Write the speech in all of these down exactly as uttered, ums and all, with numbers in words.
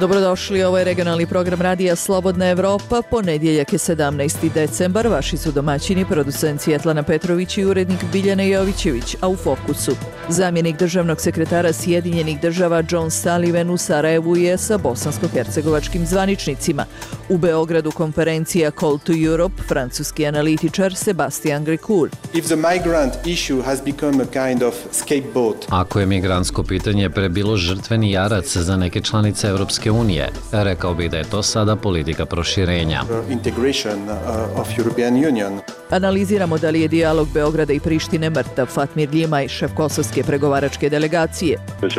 Dobrodošli, ovo je regionalni program radija Slobodna Evropa. Ponedjeljak je sedamnaesti decembar. Vaši su domaćini, producent Svjetlana Petrović i urednik Biljana Jovićević, a u fokusu zamjenik državnog sekretara Sjedinjenih država John Sullivan u Sarajevu je sa bosansko-hercegovačkim zvaničnicima. U Beogradu konferencija Call to Europe, francuski analitičar Sebastian Gricourt. If the migrant issue has become a kind of scapegoat. Ako je migrantsko pitanje prebilo žrtveni jarac za neke članice Evropske unije, rekao bih da je to sada politika proširenja. Integration of European Union. Analiziramo da li je dijalog Beograda i Prištine mrtav. Fatmir Ljimaj, šef kosovske pregovaračke delegacije.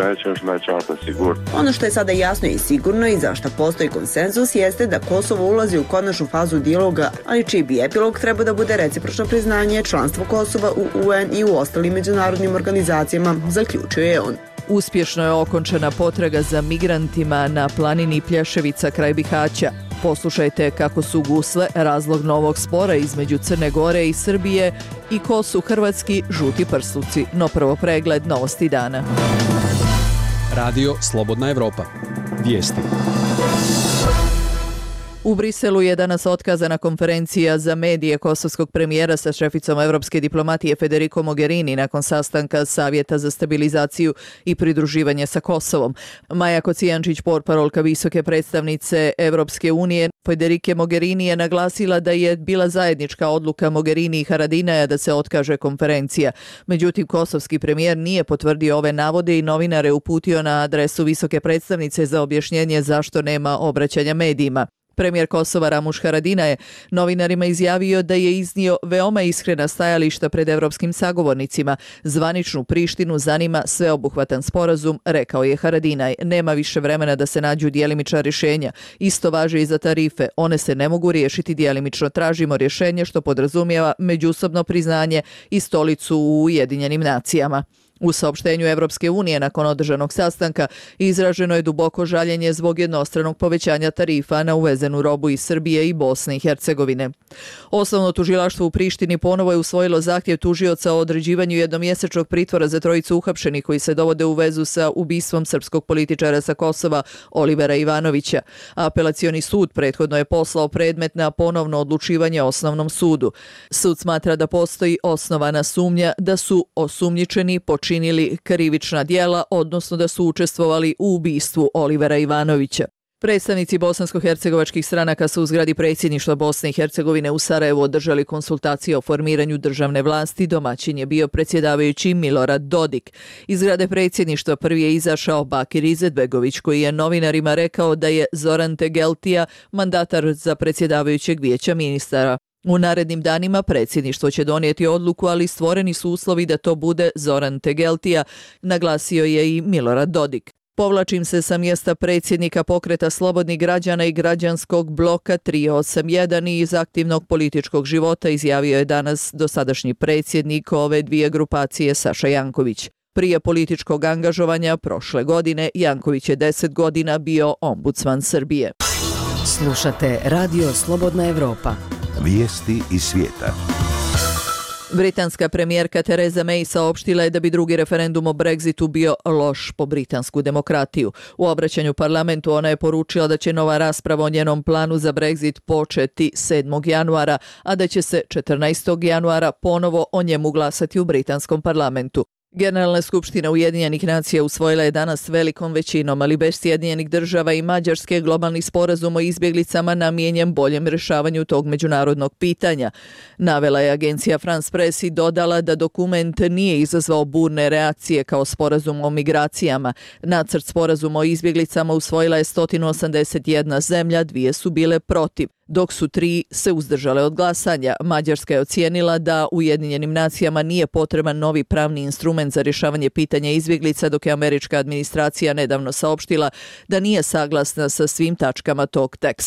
Ono što je sada jasno i sigurno i zašto postoji konsenzus jeste da Kosovo ulazi u konačnu fazu dijaloga, ali čiji bi epilog treba da bude recipročno priznanje članstva Kosova u U N i u ostalim međunarodnim organizacijama, zaključuje je on. Uspješno je okončana potraga za migrantima na planini Plješevica kraj Bihaća. Poslušajte kako su gusle razlog novog spora između Crne Gore i Srbije i ko su hrvatski žuti prsluci. No prvo pregled novosti dana. Radio Slobodna Evropa. Vijesti. U Briselu je danas otkazana konferencija za medije kosovskog premijera sa šeficom evropske diplomatije Federico Mogherini nakon sastanka Savjeta za stabilizaciju i pridruživanje sa Kosovom. Maja Kocijančić, portparolka visoke predstavnice Evropske unije, Federica Mogherini je naglasila da je bila zajednička odluka Mogherini i Haradinaja da se otkaže konferencija. Međutim, kosovski premijer nije potvrdio ove navode i novinare uputio na adresu visoke predstavnice za objašnjenje zašto nema obraćanja medijima. Premijer Kosova Ramuš Haradinaj je novinarima izjavio da je iznio veoma iskrena stajališta pred evropskim sagovornicima. Zvaničnu Prištinu zanima sveobuhvatan sporazum, rekao je Haradinaj. Nema više vremena da se nađu djelimična rješenja. Isto važi i za tarife. One se ne mogu riješiti djelimično. Tražimo rješenje što podrazumijeva međusobno priznanje i stolicu u Ujedinjenim nacijama. U saopštenju Evropske unije nakon održanog sastanka izraženo je duboko žaljenje zbog jednostranog povećanja tarifa na uvezenu robu iz Srbije i Bosne i Hercegovine. Osnovno tužilaštvo u Prištini ponovo je usvojilo zahtjev tužioca o određivanju jednomjesečnog pritvora za trojicu uhapšenih koji se dovode u vezu sa ubistvom srpskog političara sa Kosova Olivera Ivanovića. Apelacioni sud prethodno je poslao predmet na ponovno odlučivanje osnovnom sudu. Sud smatra da postoji osnovana sumnja da su osumnjičeni počinili krivična djela, odnosno da su učestvovali u ubistvu Olivera Ivanovića. Predstavnici bosansko-hercegovačkih stranaka su u zgradi predsjedništva Bosne i Hercegovine u Sarajevu održali konsultacije o formiranju državne vlasti. Domaćin je bio predsjedavajući Milorad Dodik. Iz zgrade predsjedništva prvi je izašao Bakir Izetbegović, koji je novinarima rekao da je Zoran Tegeltija mandatar za predsjedavajućeg vijeća ministara. U narednim danima predsjedništvo će donijeti odluku, ali stvoreni su uslovi da to bude Zoran Tegeltija, naglasio je i Milorad Dodik. Povlačim se sa mjesta predsjednika pokreta Slobodnih građana i građanskog bloka tri osam jedan i iz aktivnog političkog života, izjavio je danas dosadašnji predsjednik ove dvije grupacije Saša Janković. Prije političkog angažovanja prošle godine Janković je deset godina bio ombudsman Srbije. Slušate Radio Slobodna Evropa. Vijesti iz svijeta. Britanska premijerka Theresa May saopštila je da bi drugi referendum o Brexitu bio loš po britansku demokratiju. U obraćanju parlamentu ona je poručila da će nova rasprava o njenom planu za Brexit početi sedmog januara, a da će se četrnaestog januara ponovo o njemu glasati u britanskom parlamentu. Generalna skupština Ujedinjenih nacija usvojila je danas velikom većinom, ali bez Sjedinjenih država i Mađarske globalni sporazum o izbjeglicama namijenjen boljem rješavanju tog međunarodnog pitanja. Navela je agencija France Press i dodala da dokument nije izazvao burne reakcije kao sporazum o migracijama. Nacrt sporazuma o izbjeglicama usvojila je sto osamdeset jedna zemlja, dvije su bile protiv, dok su tri se uzdržale od glasanja. Mađarska je ocijenila da Ujedinjenim nacijama nije potreban novi pravni instrument za rješavanje pitanja izbjeglica, dok je američka administracija nedavno saopštila da nije saglasna sa svim tačkama tog teksta.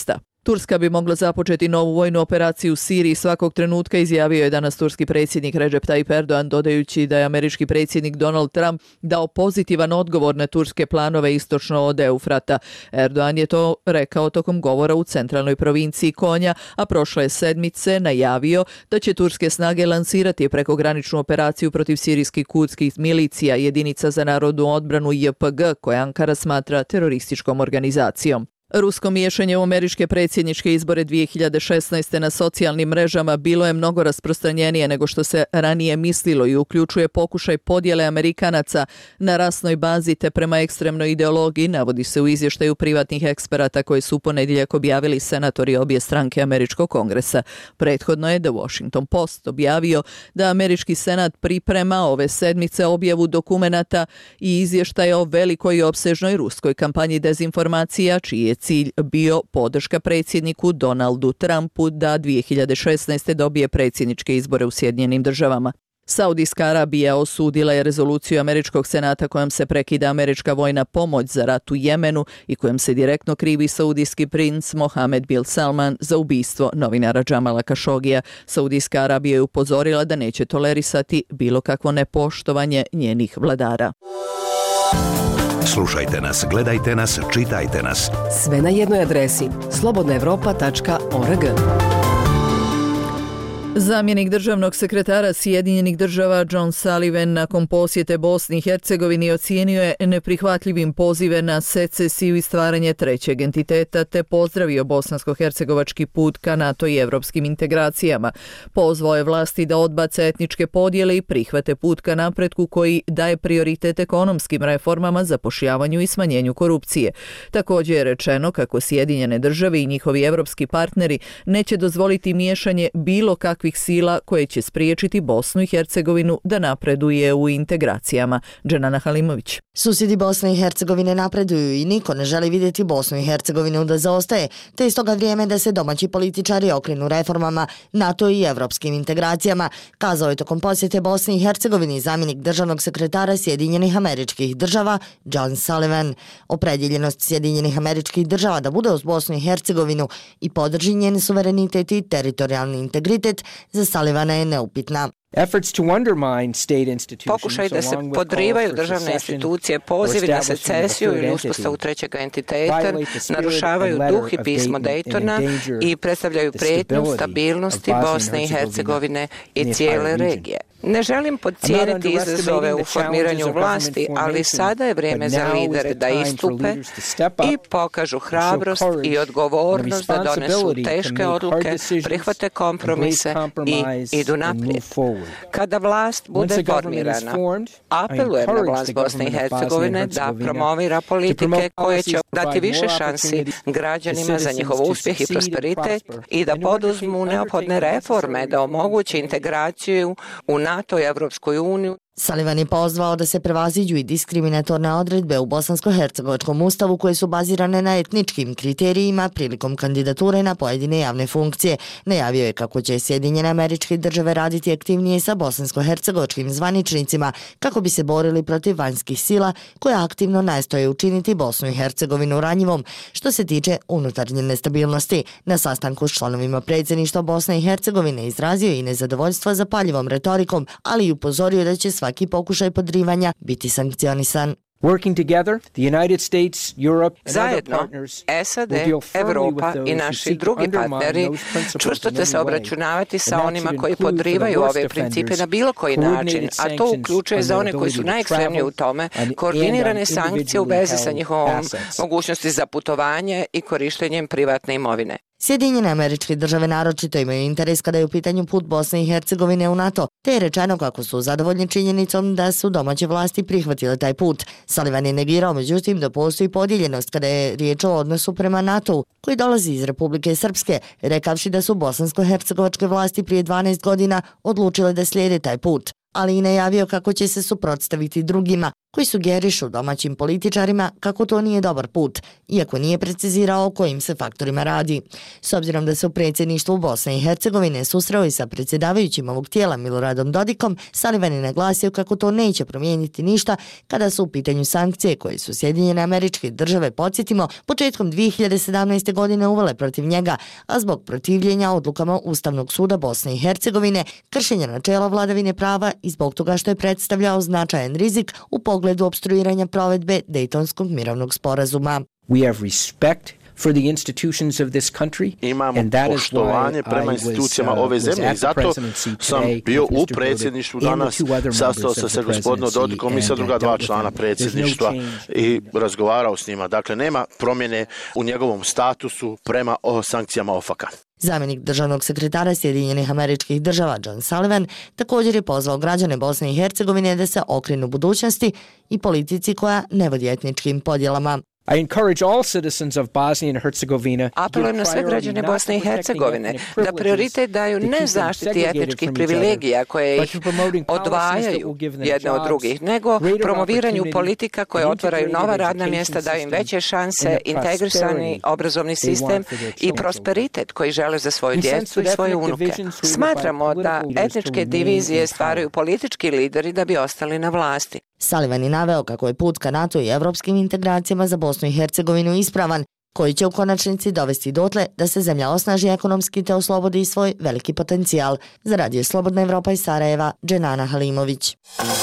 Turska bi mogla započeti novu vojnu operaciju u Siriji svakog trenutka, izjavio je danas turski predsjednik Recep Tayyip Erdogan, dodajući da je američki predsjednik Donald Trump dao pozitivan odgovor na turske planove istočno od Eufrata. Erdogan je to rekao tokom govora u centralnoj provinciji Konja, a prošle sedmice najavio da će turske snage lansirati prekograničnu operaciju protiv sirijskih kurdskih milicija, jedinica za narodnu odbranu J P G, koje Ankara smatra terorističkom organizacijom. Rusko miješanje u američke predsjedničke izbore dvije hiljade šesnaeste. na socijalnim mrežama bilo je mnogo rasprostranjenije nego što se ranije mislilo i uključuje pokušaj podjele Amerikanaca na rasnoj bazi te prema ekstremnoj ideologiji, navodi se u izvještaju privatnih eksperata koji su u ponedjeljak objavili senatori obje stranke američkog kongresa. Prethodno je The Washington Post objavio da američki senat priprema ove sedmice objavu dokumenata i izvještaja o velikoj i opsežnoj ruskoj kampanji dezinformacija, čiji je cilj bio podrška predsjedniku Donaldu Trumpu da dvije hiljade šesnaeste. dobije predsjedničke izbore u Sjedinjenim državama. Saudijska Arabija osudila je rezoluciju američkog senata kojom se prekida američka vojna pomoć za rat u Jemenu i kojom se direktno krivi saudijski princ Mohamed bin Salman za ubistvo novinara Džamala Kašogija. Saudijska Arabija je upozorila da neće tolerisati bilo kakvo nepoštovanje njenih vladara. Slušajte nas, gledajte nas, čitajte nas. Sve na jednoj adresi slobodna evropa tačka org. Zamjenik državnog sekretara Sjedinjenih država John Sullivan nakon posjete Bosni i Hercegovini ocijenio je neprihvatljivim pozive na secesiju i stvaranje trećeg entiteta te pozdravio bosansko-hercegovački put ka NATO i evropskim integracijama. Pozvao je vlasti da odbace etničke podjele i prihvate put ka napretku koji daje prioritet ekonomskim reformama, zapošljavanju i smanjenju korupcije. Također je rečeno kako Sjedinjene države i njihovi evropski partneri neće dozvoliti miješanje bilo kakvih sila koje će spriječiti Bosnu i Hercegovinu da napreduje u integracijama. Dženana Halimović. Susjedi Bosne i Hercegovine napreduju i niko ne želi vidjeti Bosnu i Hercegovinu da zaostaje, te je stoga vrijeme da se domaći političari okrenu reformama, NATO i evropskim integracijama, kazao je tokom posjete Bosni i Hercegovini zamjenik državnog sekretara Sjedinjenih Američkih Država John Sullivan. Opredjeljenost Sjedinjenih Američkih Država da bude uz Bosnu i Hercegovinu i podrži njen suverenitet i teritorijalni integritet za Sullivana je neupitna. Pokušaj da se podrivaju državne institucije, pozivi na secesiju ili uspostavu trećeg entiteta narušavaju duh i pismo Daytona i predstavljaju prijetnju stabilnosti Bosne i Hercegovine i cijele regije. Ne želim podcijeniti izazove u formiranju vlasti, ali sada je vrijeme za lidere da istupe i pokažu hrabrost i odgovornost da donesu teške odluke, prihvate kompromise i idu naprijed. Kada vlast bude formirana, apelujem na vlast Bosne i Hercegovine da promovira politike koje će dati više šansi građanima za njihov uspjeh i prosperitet i da poduzmu neophodne reforme da omogući integraciju u NATO i Evropskoj uniju. Sullivan je pozvao da se prevaziđu i diskriminatorne odredbe u bosansko-hercegovačkom ustavu koje su bazirane na etničkim kriterijima prilikom kandidature na pojedine javne funkcije. Najavio je kako će Sjedinjene Američke Države raditi aktivnije sa bosansko-hercegovačkim zvaničnicima kako bi se borili protiv vanjskih sila koje aktivno nastoje učiniti Bosnu i Hercegovinu ranjivom što se tiče unutarnje nestabilnosti. Na sastanku s članovima predsjedništva Bosne i Hercegovine izrazio i nezadovoljstvo zapaljivom retorikom, ali i upozorio da će svaki pokušaj podrivanja biti sankcionisan. Zajedno, S A D, Evropa i naši drugi partneri čvrsto će se obračunavati sa onima koji podrivaju ove principe na bilo koji način, a to uključuje za one koji su najekstremniji u tome koordinirane sankcije u vezi sa njihovom mogućnosti za putovanje i korištenjem privatne imovine. Sjedinjene Američke Države naročito imaju interes kada je u pitanju put Bosne i Hercegovine u NATO, te je rečeno kako su zadovoljni činjenicom da su domaće vlasti prihvatile taj put. Sullivan je negirao međutim da postoji podijeljenost kada je riječ o odnosu prema NATO-u, koji dolazi iz Republike Srpske, rekavši da su bosansko-hercegovačke vlasti prije dvanaest godina odlučile da slijede taj put, ali i najavio kako će se suprotstaviti drugima koji sugerišu domaćim političarima kako to nije dobar put, iako nije precizirao o kojim se faktorima radi. S obzirom da se u predsjedništvu Bosne i Hercegovine susreo i sa predsjedavajućim ovog tijela Miloradom Dodikom, Sullivan je naglasio kako to neće promijeniti ništa kada su u pitanju sankcije koje su Sjedinjene Američke Države, podsjetimo, početkom dvije hiljade sedamnaeste. godine uvele protiv njega, a zbog protivljenja odlukama Ustavnog suda Bosne i Hercegovine, kršenja načela vladavine prava i zbog toga što je predstavljao značajan rizik u pogledu opstruiranja provedbe Dejtonskog mirovnog sporazuma. We have respect for the institutions of this country. Imamo poštovanje prema institucijama ove zemlje i zato sam bio u predsjedništvu danas, sastao se sa gospodinom Dodikom i sa druga dva člana predsjedništva i razgovarao s njima. Dakle, nema promjene u njegovom statusu prema o sankcijama OFAC-a. Zamjenik državnog sekretara Sjedinjenih Američkih Država John Sullivan također je pozvao građane Bosne i Hercegovine da se okrenu budućnosti i politici koja ne vodi etničkim podjelama. I encourage all citizens of Bosnia and Herzegovina. Apelujem na sve građane Bosne i Hercegovine da prioritet daju ne zaštiti etničkih privilegija koje ih odvajaju jedne od drugih, nego promoviranju politika koje otvaraju nova radna mjesta, daju im veće šanse, integrisani obrazovni sistem i prosperitet koji žele za svoju djecu i svoje unuke. Smatramo da etničke divizije stvaraju politički lideri da bi ostali na vlasti. Sullivan je naveo kako je put ka NATO i evropskim integracijama za Bosnu i Hercegovinu ispravan, koji će u konačnici dovesti dotle da se zemlja osnaži ekonomski te oslobodi svoj veliki potencijal. Za Radio Slobodna Evropa iz Sarajeva, Dženana Halimović.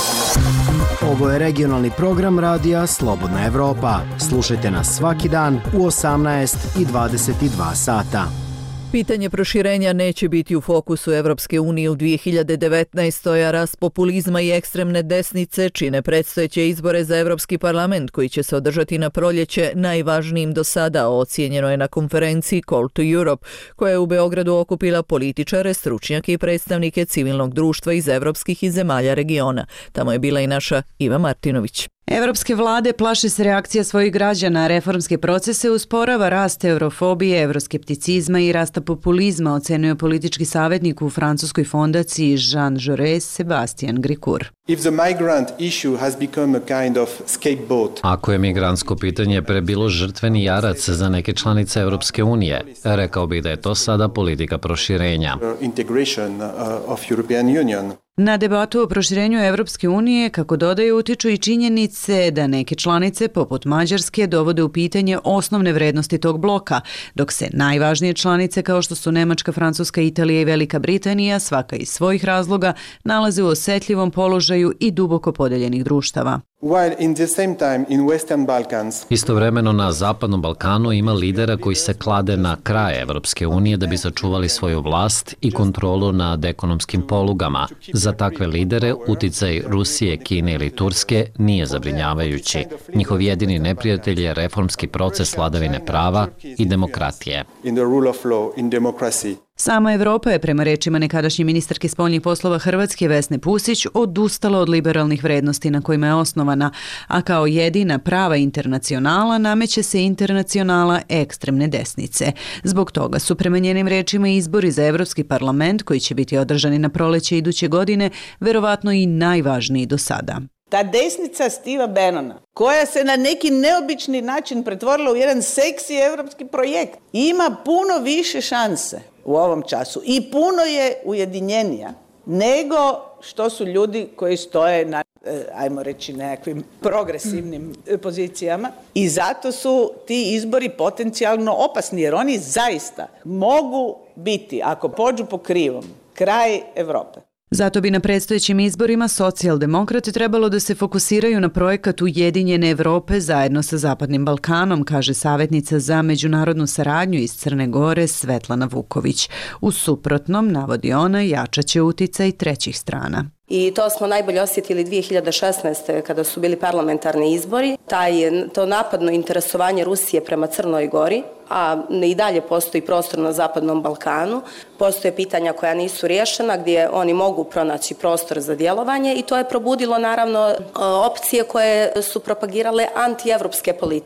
Ovo je regionalni program Radija Slobodna Evropa. Slušajte nas svaki dan u osamnaest i dvadeset dva sata. Pitanje proširenja neće biti u fokusu Evropske unije u dvije hiljade devetnaestoj. a rast populizma i ekstremne desnice čine predstojeće izbore za Evropski parlament koji će se održati na proljeće najvažnijim do sada, ocijenjeno je na konferenciji Call to Europe, koja je u Beogradu okupila političare, stručnjake i predstavnike civilnog društva iz evropskih i zemalja regiona. Tamo je bila i naša Iva Martinović. Evropske vlade plaše se reakcija svojih građana, reformske procese usporava rast eurofobije, evroskepticizma i rasta populizma, ocenio politički savjetnik u francuskoj fondaciji Jean Jaurès Sebastian Gricourt. If the migrant issue has become a kind of scapegoat. Ako je migrantsko pitanje prebilo žrtveni jarac za neke članice Evropske unije, rekao bih da je to sada politika proširenja. Integration of European Union. Na debatu o proširenju Evropske unije, kako dodaju, utiču i činjenice da neke članice, poput Mađarske, dovode u pitanje osnovne vrednosti tog bloka, dok se najvažnije članice, kao što su Nemačka, Francuska, Italija i Velika Britanija, svaka iz svojih razloga, nalaze u osjetljivom položaju i duboko podeljenih društava. While in the same time in Western Balkans. Istovremeno na Zapadnom Balkanu ima lidera koji se klade na kraj Evropske unije da bi sačuvali svoju vlast i kontrolu nad ekonomskim polugama. Za takve lidere uticaj Rusije, Kine ili Turske nije zabrinjavajući. Njihov jedini neprijatelj je reformski proces vladavine prava i demokratije. In the rule of law, in democracy. Sama Evropa je, prema rečima nekadašnje ministarke spoljnih poslova Hrvatske Vesne Pusić, odustala od liberalnih vrednosti na kojima je osnovana, a kao jedina prava internacionala nameće se internacionala ekstremne desnice. Zbog toga su, prema njenim rečima, izbori za Evropski parlament, koji će biti održani na proleće iduće godine, verovatno i najvažniji do sada. Ta desnica Steva Bannona, koja se na neki neobični način pretvorila u jedan seksi evropski projekt, ima puno više šanse u ovom času i puno je ujedinjenija nego što su ljudi koji stoje na, ajmo reći, nekakvim progresivnim pozicijama. I zato su ti izbori potencijalno opasni, jer oni zaista mogu biti, ako pođu po krivom, kraj Evrope. Zato bi na predstojećim izborima socijaldemokrati trebalo da se fokusiraju na projekat Ujedinjene Evrope zajedno sa Zapadnim Balkanom, kaže savjetnica za međunarodnu saradnju iz Crne Gore Svetlana Vuković. U suprotnom, navodi ona, jačaće uticaj trećih strana. I to smo najbolje osjetili dvije hiljade šesnaeste. kada su bili parlamentarni izbori. Taj, to napadno interesovanje Rusije prema Crnoj Gori, a i dalje postoji prostor na Zapadnom Balkanu. Postoje pitanja koja nisu riješena, gdje oni mogu pronaći prostor za djelovanje i to je probudilo naravno opcije koje su propagirale antievropske politike.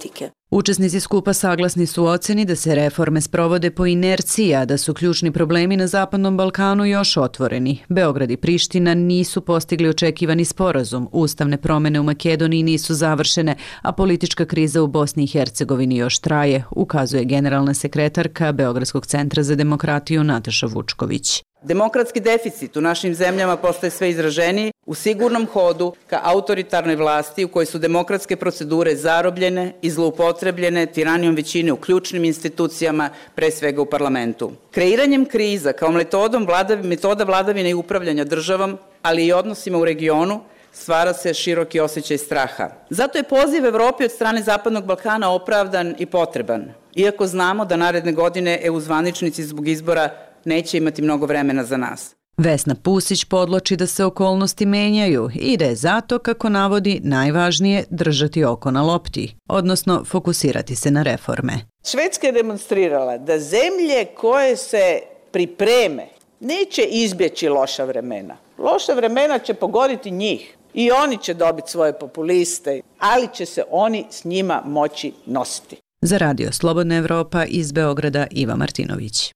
Učesnici skupa saglasni su u oceni da se reforme sprovode po inerciji, a da su ključni problemi na Zapadnom Balkanu još otvoreni. Beograd i Priština nisu postigli očekivani sporazum, ustavne promene u Makedoniji nisu završene, a politička kriza u Bosni i Hercegovini još traje, ukazuje generalna sekretarka Beogradskog centra za demokratiju Nataša Vučković. Demokratski deficit u našim zemljama postaje sve izraženiji u sigurnom hodu ka autoritarnoj vlasti u kojoj su demokratske procedure zarobljene i zloupotrebljene tiranijom većine u ključnim institucijama, pre svega u parlamentu. Kreiranjem kriza kao metodom vladav, metoda vladavine i upravljanja državom, ali i odnosima u regionu, stvara se široki osjećaj straha. Zato je poziv Evropi od strane Zapadnog Balkana opravdan i potreban, iako znamo da naredne godine E U zvaničnici zbog izbora neće imati mnogo vremena za nas. Vesna Pusić podloči da se okolnosti menjaju i da je zato, kako navodi, najvažnije držati oko na lopti, odnosno fokusirati se na reforme. Švedska je demonstrirala da zemlje koje se pripreme neće izbjeći loša vremena. Loša vremena će pogoditi njih i oni će dobiti svoje populiste, ali će se oni s njima moći nositi. Za Radio Slobodna Evropa iz Beograda Iva Martinović.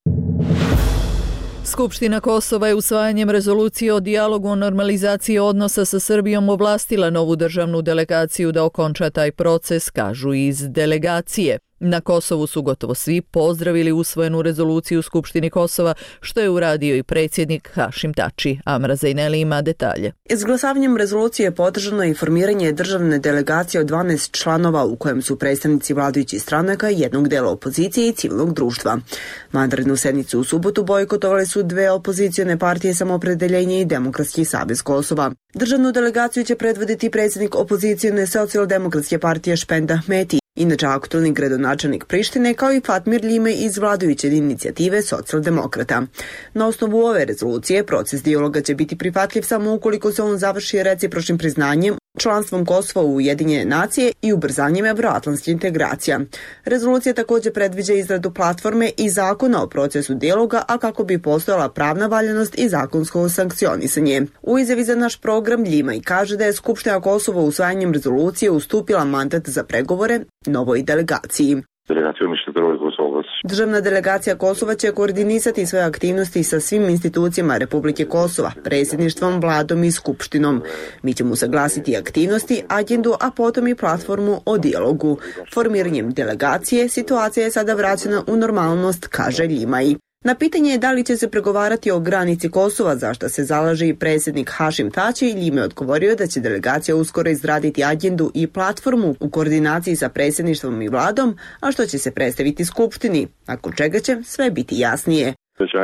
Skupština Kosova je usvajanjem rezolucije o dijalogu o normalizaciji odnosa sa Srbijom ovlastila novu državnu delegaciju da okonča taj proces, kažu iz delegacije. Na Kosovu su gotovo svi pozdravili usvojenu rezoluciju u Skupštini Kosova, što je uradio i predsjednik Hašim Tači. Amra Zajneli ima detalje. Izglasavanjem rezolucije je podržano i formiranje državne delegacije od dvanaest članova u kojem su predstavnici vladajućih stranaka, jednog dela opozicije i civilnog društva. Vanrednu sednicu u subotu bojkotovali su dve opozicione partije Samoopredeljenje i Demokratski savez Kosova. Državnu delegaciju će predvoditi predsjednik opozicijone socijaldemokratske partije Špenda Meti, inače aktualni gradonačelnik Prištine, kao i Fatmir Ljime iz vladajuće inicijative socijaldemokrata. Na osnovu ove rezolucije proces dijaloga će biti prihvatljiv samo ukoliko se on završi recipročnim priznanjem, članstvom Kosova u Ujedinjene nacije i ubrzanjem evroatlantskih integracija. Rezolucija također predviđa izradu platforme i zakona o procesu dijaloga, a kako bi postojala pravna valjanost i zakonsko sankcionisanje. U izjavi za naš program Ljima i kaže da je Skupština Kosova usvajanjem rezolucije ustupila mandat za pregovore novoj delegaciji. Državna delegacija Kosova će koordinisati svoje aktivnosti sa svim institucijama Republike Kosova, predsjedništvom, vladom i skupštinom. Mi ćemo usaglasiti aktivnosti, agendu, a potom i platformu o dijalogu. Formiranjem delegacije situacija je sada vraćena u normalnost, kaže Ljimaj. Na pitanje je da li će se pregovarati o granici Kosova, za što se zalaže i predsjednik Hašim Tači, Ljime odgovorio da će delegacija uskoro izraditi agendu i platformu u koordinaciji sa predsjedništvom i vladom, a što će se predstaviti skupštini, nakon čega će sve biti jasnije.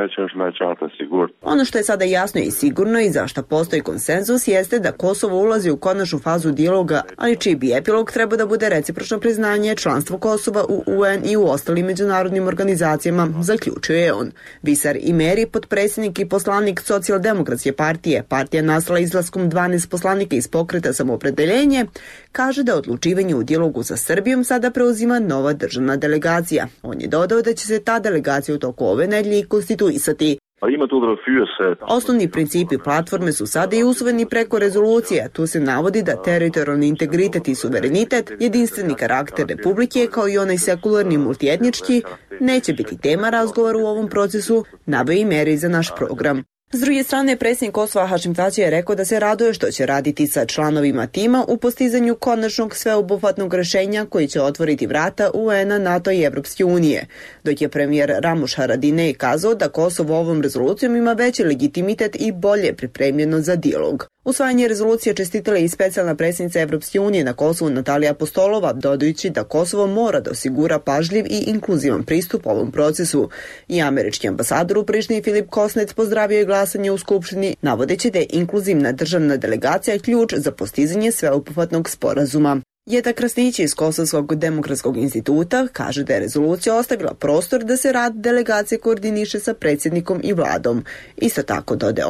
Ono što je sada jasno i sigurno i za što postoji konsenzus jeste da Kosovo ulazi u konačnu fazu dijaloga, ali čiji bi epilog treba da bude recipročno priznanje članstvo Kosova u U N i u ostalim međunarodnim organizacijama, zaključuje je on. Visar Imeri, potpredsjednik i poslanik socijaldemokratske partije, partija nastala izlaskom dvanaest poslanika iz pokreta Samoopredeljenje, kaže da odlučivanje u dijalogu sa Srbijom sada preuzima nova državna delegacija. On je dodao da će se ta delegacija u toku ove nedelje konstituisati. Osnovni principi platforme su sada i usvojeni preko rezolucije. Tu se navodi da teritorijalni integritet i suverenitet, jedinstveni karakter Republike, kao i onaj sekularni multietnički, neće biti tema razgovora u ovom procesu, naveo i meri za naš program. S druge strane, predsjednik Kosova Hašim Tači je rekao da se raduje što će raditi sa članovima tima u postizanju konačnog sveobuhvatnog rješenja koji će otvoriti vrata U N-a, NATO i Evropske unije, dok je premijer Ramuš Haradinaj kazao da Kosovo ovom rezolucijom ima veći legitimitet i bolje pripremljeno za dijalog. Usvajanje rezolucije čestitala i specijalna predsjednica Evropske unije na Kosovu Natalija Apostolova, dodajući da Kosovo mora da osigura pažljiv i inkluzivan pristup ovom procesu. I američki ambasador u Prištini Filip Kosnec pozdravio je glasanje u Skupštini, navodeći da je inkluzivna državna delegacija ključ za postizanje sveobuhvatnog sporazuma. Jeta Krasnić iz Kosovskog demokratskog instituta kaže da je rezolucija ostavila prostor da se rad delegacije koordiniše sa predsjednikom i vladom. Isto tako, dode ona,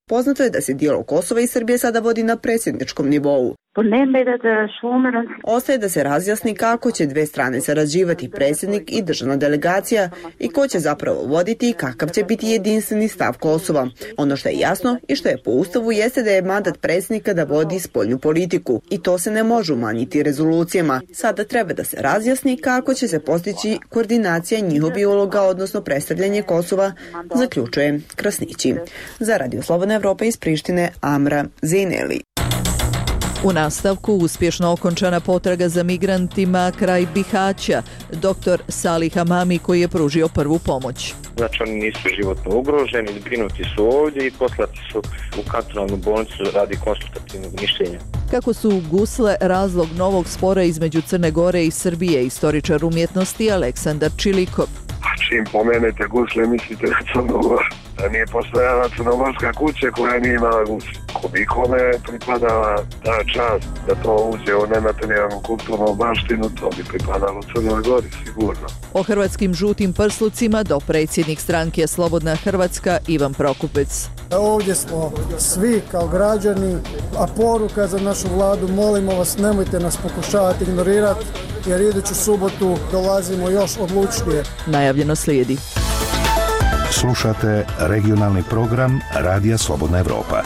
Poznato je da se dijalog Kosova i Srbije sada vodi na predsjedničkom nivou. Ostaje da se razjasni kako će dve strane sarađivati, predsjednik i državna delegacija, i ko će zapravo voditi i kakav će biti jedinstveni stav Kosova. Ono što je jasno i što je po Ustavu jeste da je mandat predsjednika da vodi spoljnu politiku i to se ne može umanjiti rezolucijama. Sada treba da se razjasni kako će se postići koordinacija njihovih uloga, odnosno predstavljanje Kosova, zaključuje Krasnići. Za Radio Slobodna Evropa iz Prištine, Amra Zejneli. U nastavku uspješno okončana potraga za migrantima kraj Bihaća, doktor Salih Hamami koji je pružio prvu pomoć. Znači oni nisu životno ugroženi, zbrinuti su ovdje i poslati su u kantonalnu bolnicu radi konsultativnog mišljenja. Kako su gusle razlog novog spora između Crne Gore i Srbije, istoričar umjetnosti Aleksandar Čilikov. Čim pomenete gusle, mislite na Crnu Goru. Da nije postojala crnogorska kuća koja nije imala gusle. Ko bi kome pripadala ta čast da to uđe u nematerijalnu kulturnu baštinu, to bi pripadalo Crnoj Gori, sigurno. O hrvatskim žutim prslucima do predsjednik stranke Slobodna Hrvatska Ivan Prokupec. Ovdje smo svi kao građani, a poruka za našu vladu, molimo vas, nemojte nas pokušavati ignorirati, jer iduću subotu dolazimo još odlučnije. Najavljeno slijedi. Slušate regionalni program Radija Slobodna Evropa.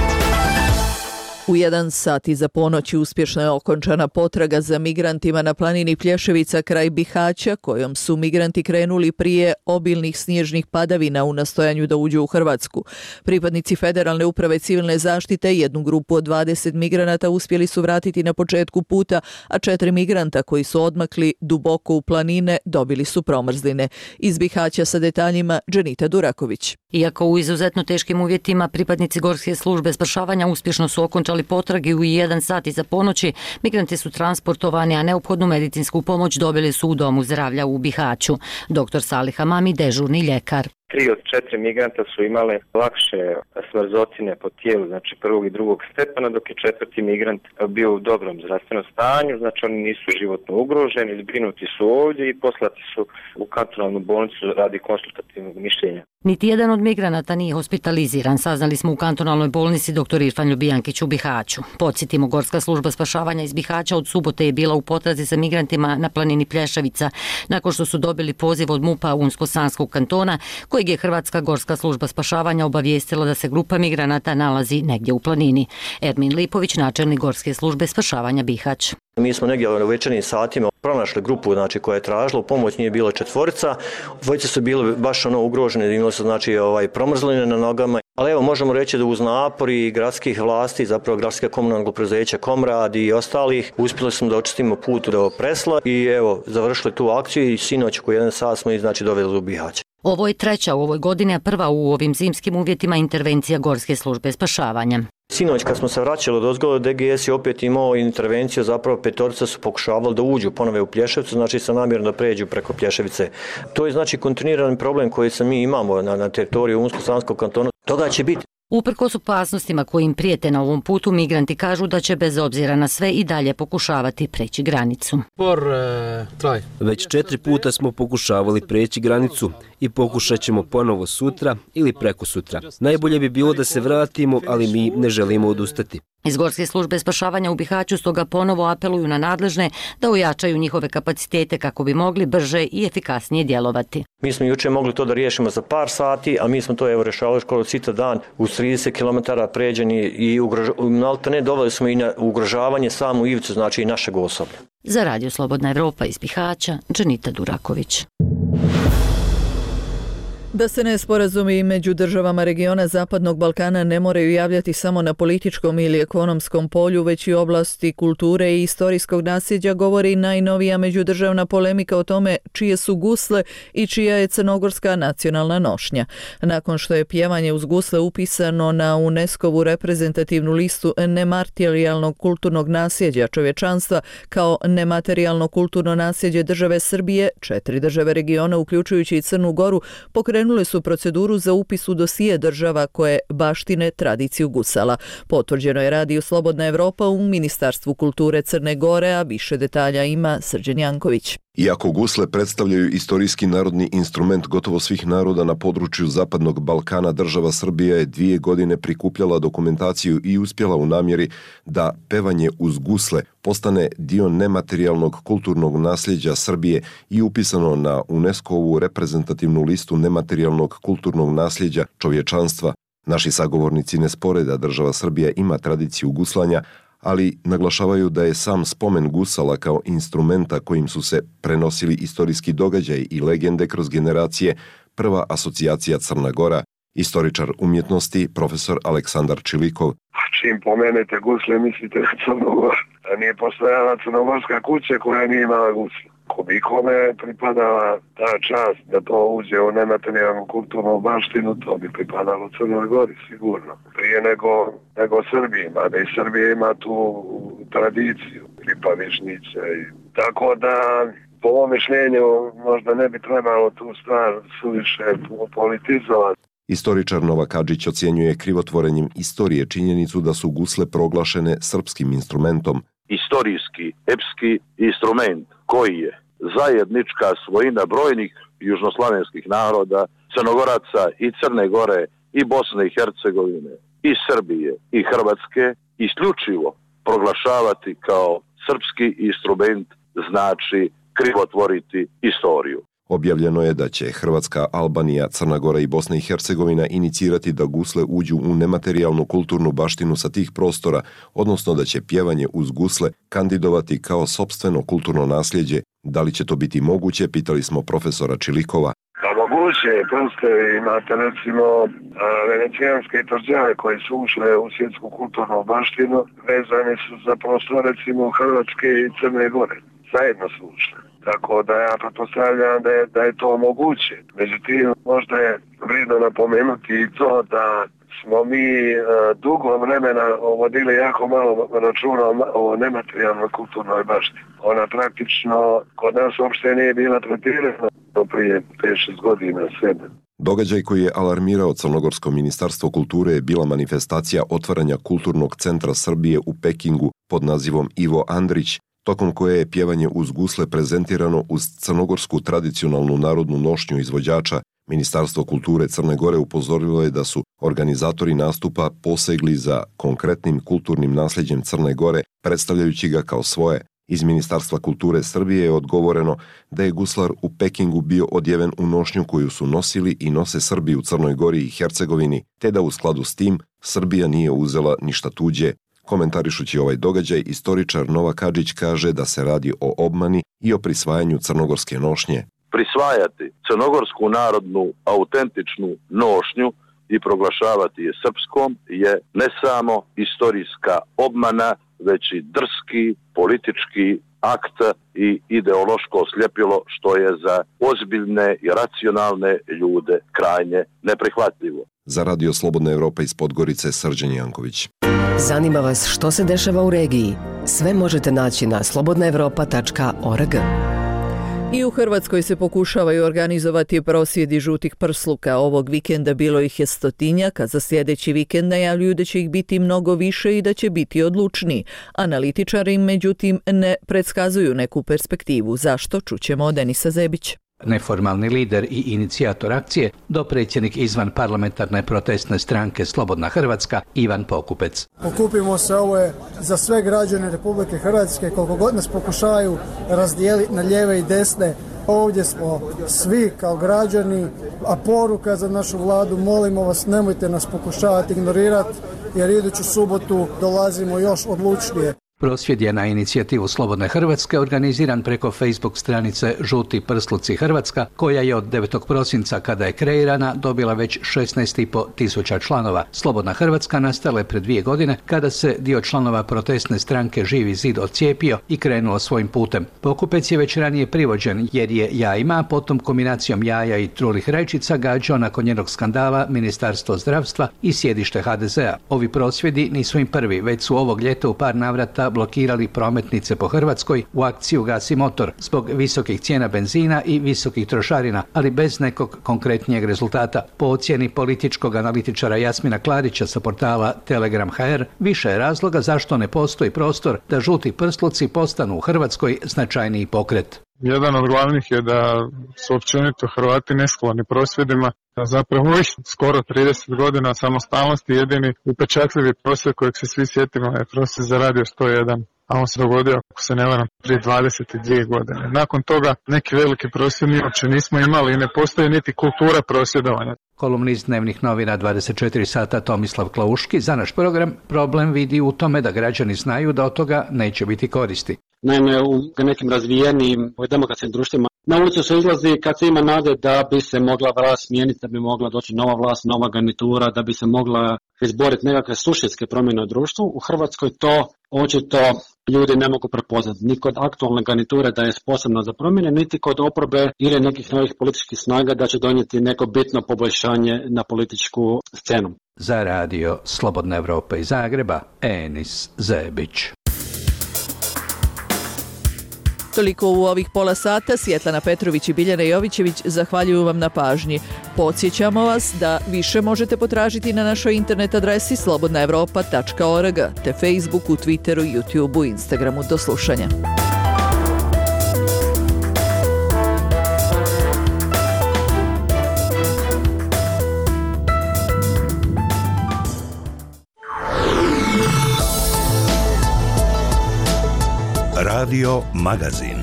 U jedan sat iza ponoći uspješno je okončana potraga za migrantima na planini Plješevica kraj Bihaća, kojom su migranti krenuli prije obilnih snježnih padavina u nastojanju da uđu u Hrvatsku. Pripadnici Federalne uprave civilne zaštite jednu grupu od dvadeset migranata uspjeli su vratiti na početku puta, a četiri migranta koji su odmakli duboko u planine dobili su promrzline. Iz Bihaća sa detaljima Dženita Duraković. Iako u izuzetno teškim uvjetima pripadnici Gorske službe spašavanja uspješno su okončali potragi u jedan sat iza ponoći, migranti su transportovani, a neophodnu medicinsku pomoć dobili su u domu zdravlja u Bihaću. doktor Salih Hamami, dežurni ljekar. Tri od četiri migranta su imale lakše smrzotine po tijelu, znači prvog i drugog stepena, dok je četvrti migrant bio u dobrom zdravstvenom stanju, znači oni nisu životno ugroženi, zbrinuti su ovdje i poslati su u kantonalnu bolnicu radi konsultativnog mišljenja. Niti jedan od migranata nije hospitaliziran, saznali smo u kantonalnoj bolnici doktor Irfan Ljubijankić u Bihaću. Podsjetimo, Gorska služba spašavanja iz Bihaća od subote je bila u potrazi za migrantima na planini Plješevica, nakon što su dobili poziv od MUP-a Unsko-Sanskog kantona, kojeg je Hrvatska Gorska služba spašavanja obavijestila da se grupa migranata nalazi negdje u planini. Ermin Lipović, načelnik Gorske službe spašavanja Bihać. Mi smo negdje u večernjim satima pronašli grupu, znači, koja je tražila pomoć, nije bilo četvorica. Dvojice su bili baš ono ugrožene, imali su, znači, ovaj, promrzline na nogama. Ali evo, možemo reći da uz napor i gradskih vlasti, zapravo gradske komunalnog preduzeća Komrad i ostalih, uspjeli smo da očistimo put do Presla i evo, završili tu akciju i sinoć oko jedan sat smo ih, znači, doveli u Bihać. Ovo je treća u ovoj godini, a prva u ovim zimskim uvjetima intervencija Gorske službe spašavanja. Sinoć kad smo se vraćali od ozgoda, D G S je opet imao intervenciju, zapravo petorica su pokušavali da uđu ponove u Plješevicu, znači sa namjerom da pređu preko Plješevice. To je, znači, kontinuirani problem koji se mi imamo na, na teritoriju Unsko-Sanskog kantona. Toga će biti. Uprkos opasnostima koji im prijete na ovom putu, migranti kažu da će bez obzira na sve i dalje pokušavati preći granicu. Već četiri puta smo pokušavali preći granicu i pokušat ćemo ponovo sutra ili preko sutra. Najbolje bi bilo da se vratimo, ali mi ne želimo odustati. Iz Gorske službe spašavanja u Bihaću stoga ponovo apeluju na nadležne da ojačaju njihove kapacitete kako bi mogli brže i efikasnije djelovati. Mi smo jučer mogli to da riješimo za par sati, a mi smo to evo rešavali skoro cita dan u trideset kilometara pređeni i ugrož... ne doveli smo i na ugrožavanje samu ivicu, znači i našeg osoblja. Za Radio Slobodna Evropa iz Bihaća, Dženita Duraković. Da se nesporazumi među državama regiona Zapadnog Balkana ne moraju javljati samo na političkom ili ekonomskom polju, već i oblasti kulture i istorijskog nasljeđa, govori najnovija međudržavna polemika o tome čije su gusle i čija je crnogorska nacionalna nošnja. Nakon što je pjevanje uz gusle upisano na UNESCO-vu reprezentativnu listu nematerijalnog kulturnog nasljeđa čovječanstva kao nematerijalno kulturno nasljeđe države Srbije, četiri države regiona, uključujući i Crnu Goru, pokrenuli su proceduru za upis u dosije država koje baštine tradiciju gusala. Potvrđeno je Radio Slobodna Evropa u Ministarstvu kulture Crne Gore, a više detalja ima Srđan Janković. Iako gusle predstavljaju istorijski narodni instrument gotovo svih naroda na području Zapadnog Balkana, država Srbija je dvije godine prikupljala dokumentaciju i uspjela u namjeri da pevanje uz gusle postane dio nematerijalnog kulturnog nasljeđa Srbije i upisano na UNESCO-vu reprezentativnu listu nematerijalnog kulturnog nasljeđa čovječanstva. Naši sagovornici ne spore da država Srbija ima tradiciju guslanja, ali naglašavaju da je sam spomen gusala kao instrumenta kojim su se prenosili istorijski događaj i legende kroz generacije prva asocijacija Crna Gora. Istoričar umjetnosti, profesor Aleksandar Čilikov. Čim pomenete gusle, mislite na Crnu Goru. Da nije postojala crnogorska kuća koja nije imala gusle. Kome pripadala ta čast da to uđe u nematerijalnu kulturnu baštinu, to bi pripadalo Crnoj Gori sigurno. Prije nego, nego Srbiji, mada i Srbija ima tu tradiciju, Lipa Višnjića. Tako da, po ovom mišljenju, možda ne bi trebalo tu stvar suviše politizovati. Istoričar Novak Adžić ocjenjuje krivotvorenjem istorije činjenicu da su gusle proglašene srpskim instrumentom. Istorijski, epski instrument koji je zajednička svojina brojnih južnoslavenskih naroda, Crnogoraca i Crne Gore i Bosne i Hercegovine i Srbije i Hrvatske, isključivo proglašavati kao srpski instrument znači krivotvoriti istoriju. Objavljeno je da će Hrvatska, Albanija, Crna Gora i Bosna i Hercegovina inicirati da gusle uđu u nematerijalnu kulturnu baštinu sa tih prostora, odnosno da će pjevanje uz gusle kandidovati kao sopstveno kulturno nasljeđe. Da li će to biti moguće, pitali smo profesora Čilikova. Pa moguće je, prosto imate recimo venecijanske tvrđave koje su ušle u svjetsku kulturnu baštinu, vezane su za prostor recimo Hrvatske i Crne Gore. Zajedno su ušle. Tako da ja pretpostavljam da je, da je to moguće. Međutim, možda je vrijedno napomenuti i to da smo mi e, dugo vremena vodili jako malo računa o nematerijalnoj kulturnoj baštini. Ona praktično kod nas uopšte nije bila tretirana prije pet šest godina, sedam. Događaj koji je alarmirao Crnogorsko ministarstvo kulture je bila manifestacija otvaranja Kulturnog centra Srbije u Pekingu pod nazivom Ivo Andrić, tokom koje je pjevanje uz gusle prezentirano uz crnogorsku tradicionalnu narodnu nošnju izvođača. Ministarstvo kulture Crne Gore upozorilo je da su organizatori nastupa posegli za konkretnim kulturnim nasljeđem Crne Gore, predstavljajući ga kao svoje. Iz Ministarstva kulture Srbije je odgovoreno da je guslar u Pekingu bio odjeven u nošnju koju su nosili i nose Srbi u Crnoj Gori i Hercegovini, te da u skladu s tim Srbija nije uzela ništa tuđe. Komentarišući ovaj događaj, istoričar Novak Adžić kaže da se radi o obmani i o prisvajanju crnogorske nošnje. Prisvajati crnogorsku narodnu autentičnu nošnju i proglašavati je srpskom je ne samo istorijska obmana, već i drski, politički akt i ideološko sljepilo što je za ozbiljne i racionalne ljude krajnje neprihvatljivo. Za Radio Slobodna Evropa iz Podgorice, Srđan Janković. Zanima vas što se dešava u regiji? Sve možete naći na slobodna evropa tačka org. I u Hrvatskoj se pokušavaju organizovati prosvjedi žutih prsluka. Ovog vikenda bilo ih je stotinjak, a za sljedeći vikend najavljuju da će ih biti mnogo više i da će biti odlučniji. Analitičari, međutim, ne predskazuju neku perspektivu. Zašto? Čućemo od Denisa Zebić. Neformalni lider i inicijator akcije, dopredsjednik izvan parlamentarne protestne stranke Slobodna Hrvatska, Ivan Pokupec. Pokupimo se, ovo je za sve građane Republike Hrvatske, koliko god nas pokušaju razdijeliti na lijeve i desne. Ovdje smo svi kao građani, a poruka za našu vladu, molimo vas, nemojte nas pokušavati ignorirati, jer iduću subotu dolazimo još odlučnije. Prosvjed je na inicijativu Slobodne Hrvatske organiziran preko Facebook stranice Žuti prsluci Hrvatska, koja je od devetog prosinca, kada je kreirana, dobila već šesnaest i po tisuća članova. Slobodna Hrvatska nastala je pred dvije godine, kada se dio članova protestne stranke Živi zid odcijepio i krenuo svojim putem. Pokupec je već ranije privođen, jer je jajima, potom kombinacijom jaja i trulih rajčica gađao nakon njenog skandala Ministarstvo zdravstva i sjedište ha de zea. Ovi prosvjedi nisu im prvi, već su ovog ljeta u par navrata sata blokirali prometnice po Hrvatskoj u akciju Gasi motor zbog visokih cijena benzina i visokih trošarina, ali bez nekog konkretnijeg rezultata. Po ocjeni političkog analitičara Jasmina Klarića sa portala Telegram ha er, više je razloga zašto ne postoji prostor da žuti prsluci postanu u Hrvatskoj značajniji pokret. Jedan od glavnih je da su općenito Hrvati neskloni prosvjedima. Zapravo ovih skoro trideset godina samostalnosti jedini upečatljivi prosvjed kojeg se svi sjetimo je prosvjed za Radio sto jedan. A on se dogodio, ako se ne varam, prije dvadeset dvije godine. Nakon toga neki veliki prosvjed mi uopće nismo imali i ne postoji niti kultura prosvjedovanja. Kolumnist dnevnih novina dvadeset četiri sata Tomislav Klauški za naš program problem vidi u tome da građani znaju da od toga neće biti koristi. Naime, u nekim razvijenim demokratskim društvima na ulicu se izlazi kad se ima nade da bi se mogla vlast smijeniti, da bi mogla doći nova vlast, nova garnitura, da bi se mogla izboriti nekakve suštinske promjene u društvu. U Hrvatskoj to očito ljudi ne mogu prepoznati. Ni kod aktualne garniture da je sposobna za promjene, niti kod oporbe ili nekih novih političkih snaga da će donijeti neko bitno poboljšanje na političku scenu. Za radio Slobodna Evropa iz Zagreba, Enis Zebić. Toliko u ovih pola sata. Svjetlana Petrović i Biljana Jovićević zahvaljuju vam na pažnji. Podsjećamo vas da više možete potražiti na našoj internet adresi slobodna evropa tačka org te Facebooku, Twitteru, YouTubeu, Instagramu. Do slušanja. Radio Magazin.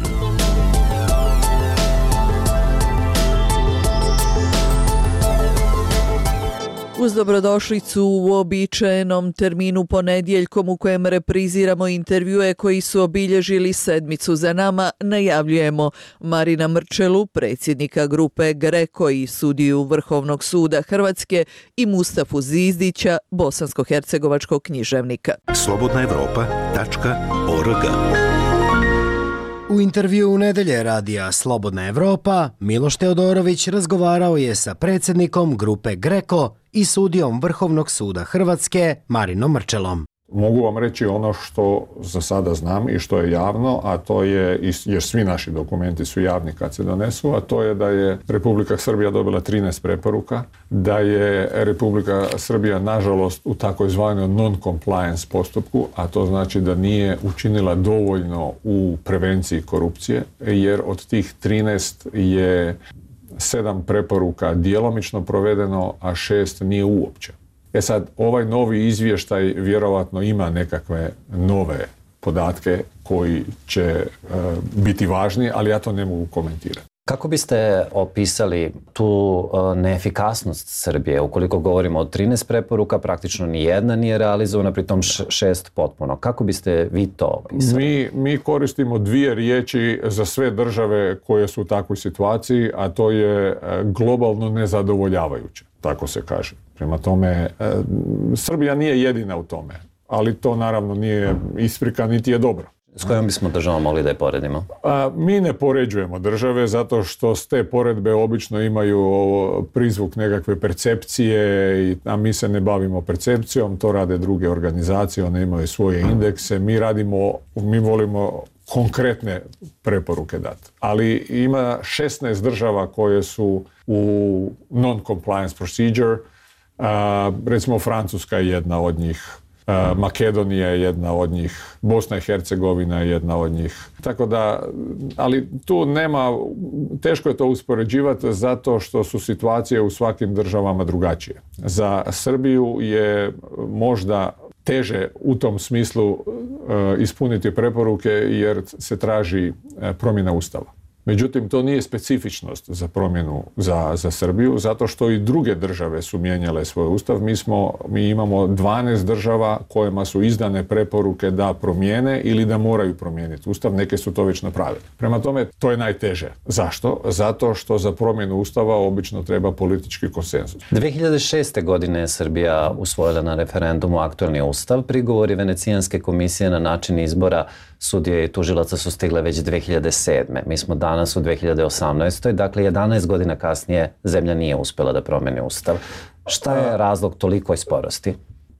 Uz dobrodošlicu u uobičajenom terminu ponedjeljkom u kojem repriziramo intervjue koji su obilježili sedmicu za nama, najavljujemo Marina Mrčelu, predsjednika grupe GRECO i sudiju Vrhovnog suda Hrvatske, i Mustafu Zizdića, bosansko-hercegovačkog književnika. slobodna evropa tačka org. U intervju u nedelje radija Slobodna Evropa, Miloš Teodorović razgovarao je sa predsjednikom grupe GRECO i sudijom Vrhovnog suda Hrvatske, Marinom Mrčelom. Mogu vam reći ono što za sada znam i što je javno, a to je, jer svi naši dokumenti su javni kad se donesu, a to je da je Republika Srbija dobila trinaest preporuka, da je Republika Srbija nažalost u takozvanom non-compliance postupku, a to znači da nije učinila dovoljno u prevenciji korupcije, jer od tih trinaest je sedam preporuka djelomično provedeno, a šest nije uopće. E sad, ovaj novi izvještaj vjerovatno ima nekakve nove podatke koji će uh, biti važni, ali ja to ne mogu komentirati. Kako biste opisali tu uh, neefikasnost Srbije? Ukoliko govorimo o trinaest preporuka, praktično ni jedna nije realizovana, pritom šest potpuno. Kako biste vi to opisali? Mi, mi koristimo dvije riječi za sve države koje su u takvoj situaciji, a to je globalno nezadovoljavajuće, tako se kaže. Prema tome, Srbija nije jedina u tome, ali to naravno nije isprika niti je dobro. S kojom bismo državom mogli da je poredimo? A, mi ne poređujemo države zato što s te poredbe obično imaju prizvuk nekakve percepcije, a mi se ne bavimo percepcijom, to rade druge organizacije, one imaju svoje indekse, mi radimo, mi volimo konkretne preporuke dati. Ali ima šesnaest država koje su u non-compliance procedure. Uh, recimo Francuska je jedna od njih, uh, Makedonija je jedna od njih, Bosna i Hercegovina je jedna od njih. Tako da, ali tu nema, teško je to uspoređivati zato što su situacije u svakim državama drugačije. Za Srbiju je možda teže u tom smislu uh, ispuniti preporuke jer se traži uh, promjena Ustava. Međutim, to nije specifičnost za promjenu za, za Srbiju, zato što i druge države su mijenjale svoj ustav. Mi, smo, mi imamo dvanaest država kojima su izdane preporuke da promijene ili da moraju promijeniti ustav. Neke su to već napravili. Prema tome, to je najteže. Zašto? Zato što za promjenu ustava obično treba politički konsenzus. dvije hiljade šeste. godine je Srbija usvojila na referendumu aktualni ustav. Prigovori Venecijanske komisije na način izbora sudije i tužilaca su stigle već dvije hiljade sedme. Mi smo danas u dvije hiljade osamnaestoj. Dakle, jedanaest godina kasnije zemlja nije uspjela da promeni ustav. Šta je razlog tolikoj sporosti?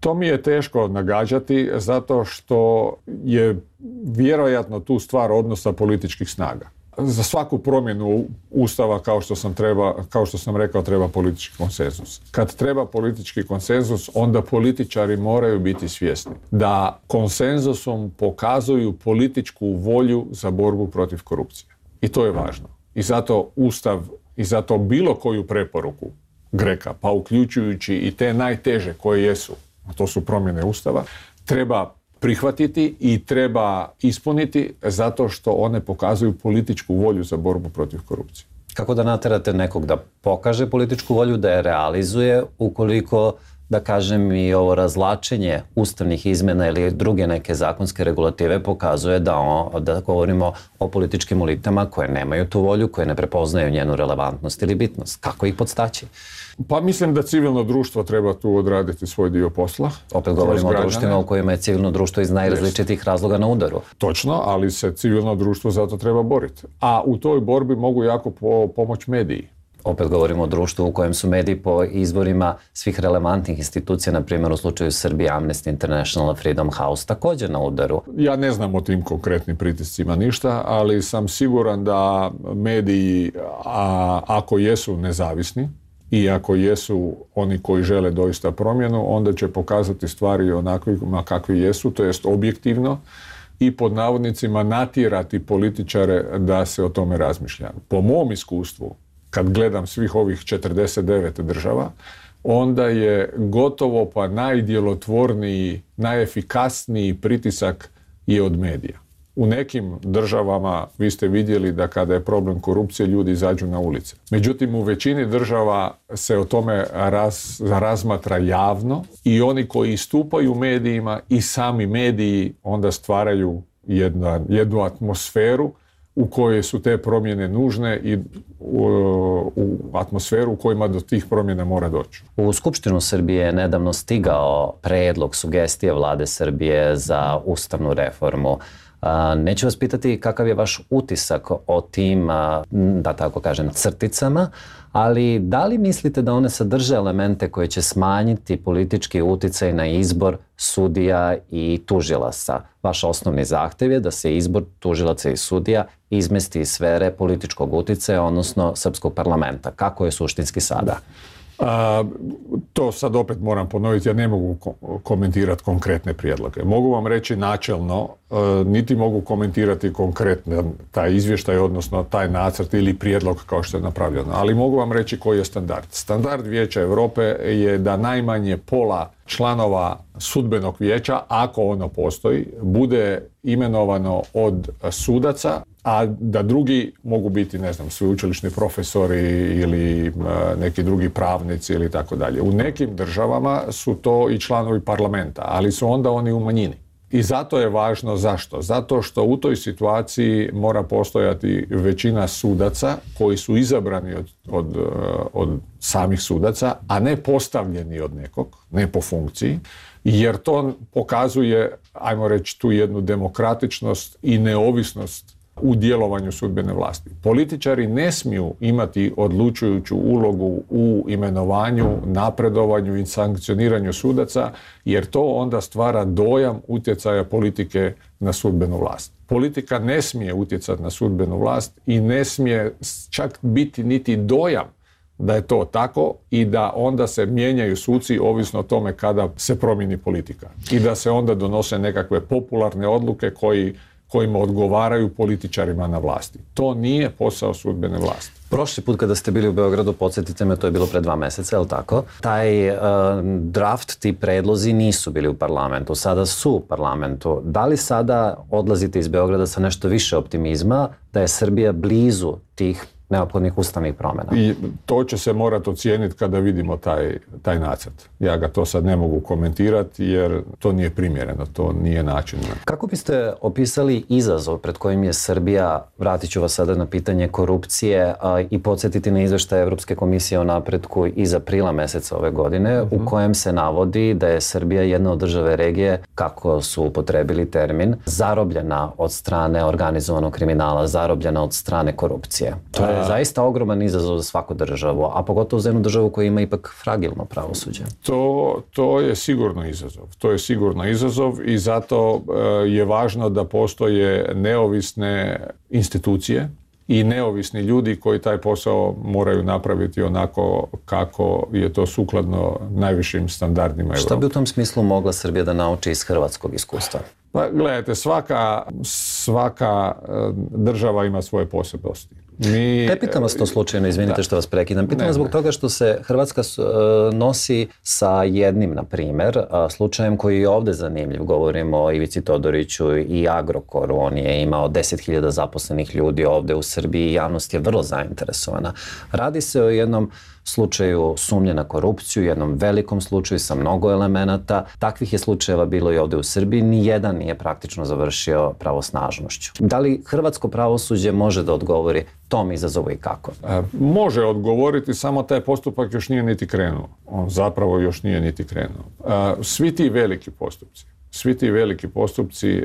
To mi je teško nagađati zato što je vjerojatno tu stvar odnosa političkih snaga. Za svaku promjenu Ustava, kao što sam, treba, kao što sam rekao, treba politički konsenzus. Kad treba politički konsenzus, onda političari moraju biti svjesni da konsenzusom pokazuju političku volju za borbu protiv korupcije. I to je važno. I zato Ustav, i zato bilo koju preporuku Greka, pa uključujući i te najteže koje jesu, a to su promjene Ustava, treba prihvatiti i treba ispuniti zato što one pokazuju političku volju za borbu protiv korupcije. Kako da naterate nekog da pokaže političku volju, da je realizuje, ukoliko, da kažem, i ovo razlačenje ustavnih izmjena ili druge neke zakonske regulative pokazuje da, on, da govorimo o političkim elitama koje nemaju tu volju, koje ne prepoznaju njenu relevantnost ili bitnost. Kako ih podstaći? Pa mislim da civilno društvo treba tu odraditi svoj dio posla. Opet govorimo o društvima u kojima je civilno društvo iz najrazličitijih razloga na udaru. Točno, ali se civilno društvo zato treba boriti. A u toj borbi mogu jako po, pomoći mediji. Opet govorimo o društvu u kojem su mediji po izborima svih relevantnih institucija, na primjer u slučaju Srbije, Amnesty International, Freedom House, također na udaru. Ja ne znam o tim konkretnim pritiscima ništa, ali sam siguran da mediji, a, ako jesu nezavisni i ako jesu oni koji žele doista promjenu, onda će pokazati stvari onakvima kakvi jesu, to jest objektivno, i pod navodnicima natjerati političare da se o tome razmišlja. Po mom iskustvu, kad gledam svih ovih četrdeset devet država, onda je gotovo pa najdjelotvorniji, najefikasniji pritisak je od medija. U nekim državama vi ste vidjeli da kada je problem korupcije ljudi izađu na ulice. Međutim, u većini država se o tome raz, razmatra javno i oni koji istupaju u medijima i sami mediji onda stvaraju jedna, jednu atmosferu u kojoj su te promjene nužne i u, u atmosferu u kojima do tih promjena mora doći. U Skupštinu Srbije je nedavno stigao predlog, sugestije vlade Srbije za ustavnu reformu. Neću vas pitati kakav je vaš utisak o tim, da tako kažem, crticama, ali da li mislite da one sadrže elemente koje će smanjiti politički uticaj na izbor sudija i tužilaca? Vaš osnovni zahtjev je da se izbor tužilaca i sudija izmesti iz sfere političkog uticaja, odnosno srpskog parlamenta. Kako je suštinski sada? A, to sad opet moram ponoviti, ja ne mogu ko- komentirati konkretne prijedloge. Mogu vam reći načelno, e, niti mogu komentirati konkretno taj izvještaj, odnosno taj nacrt ili prijedlog kao što je napravljeno, ali mogu vam reći koji je standard. Standard Vijeća Europe je da najmanje pola članova sudbenog vijeća, ako ono postoji, bude imenovano od sudaca, a da drugi mogu biti, ne znam, sveučilišni profesori ili uh, neki drugi pravnici ili tako dalje. U nekim državama su to i članovi parlamenta, ali su onda oni u manjini. I zato je važno zašto? Zato što u toj situaciji mora postojati većina sudaca koji su izabrani od, od, od samih sudaca, a ne postavljeni od nekog, ne po funkciji, jer to pokazuje, ajmo reći, tu jednu demokratičnost i neovisnost u djelovanju sudbene vlasti. Političari ne smiju imati odlučujuću ulogu u imenovanju, napredovanju i sankcioniranju sudaca, jer to onda stvara dojam utjecaja politike na sudbenu vlast. Politika ne smije utjecati na sudbenu vlast i ne smije čak biti niti dojam da je to tako i da onda se mijenjaju suci ovisno o tome kada se promijeni politika. I da se onda donose nekakve popularne odluke koji kojima odgovaraju političarima na vlasti. To nije posao sudbene vlasti. Prošli put kada ste bili u Beogradu, podsjetite me, to je bilo pre dva meseca, je li tako? Taj uh, draft, ti predlozi nisu bili u parlamentu, sada su u parlamentu. Da li sada odlazite iz Beograda sa nešto više optimizma da je Srbija blizu tih neophodnih ustavnih promjena? I to će se morati ocijeniti kada vidimo taj, taj nacrt. Ja ga to sad ne mogu komentirati jer to nije primjereno, to nije način. Kako biste opisali izazov pred kojim je Srbija, vratit ću vas sada na pitanje korupcije a, i podsjetiti na izveštaj Evropske komisije o napretku iz aprila meseca ove godine, mm-hmm. u kojem se navodi da je Srbija jedna od države regije, kako su upotrebili termin, zarobljena od strane organizovanog kriminala, zarobljena od strane korupcije. To je je zaista ogroman izazov za svaku državu, a pogotovo za jednu državu koja ima ipak fragilno pravosuđe. To, to je sigurno izazov. To je sigurno izazov i zato je važno da postoje neovisne institucije i neovisni ljudi koji taj posao moraju napraviti onako kako je to sukladno najvišim standardima Europe. Šta bi u tom smislu mogla Srbija da nauči iz hrvatskog iskustva? Pa gledajte, svaka, svaka država ima svoje posebnosti. Mi, ne pitam vas to slučajno, izvinite da. što vas prekidam. Pitam vas zbog toga što se Hrvatska nosi sa jednim, na primjer, slučajem koji je ovdje zanimljiv. Govorimo o Ivici Todoriću i Agrokoru. On je imao deset hiljada zaposlenih ljudi ovdje u Srbiji i javnost je vrlo zainteresovana. Radi se o jednom slučaju sumnje na korupciju, jednom velikom slučaju sa mnogo elemenata. Takvih je slučajeva bilo i ovdje u Srbiji. Nijedan nije praktično završio pravosnažnošću. Da li hrvatsko pravosuđe može da odgovori tom izazovu i kako? E, može odgovoriti, samo taj postupak još nije niti krenuo. On zapravo još nije niti krenuo. E, svi ti veliki postupci, svi ti veliki postupci e,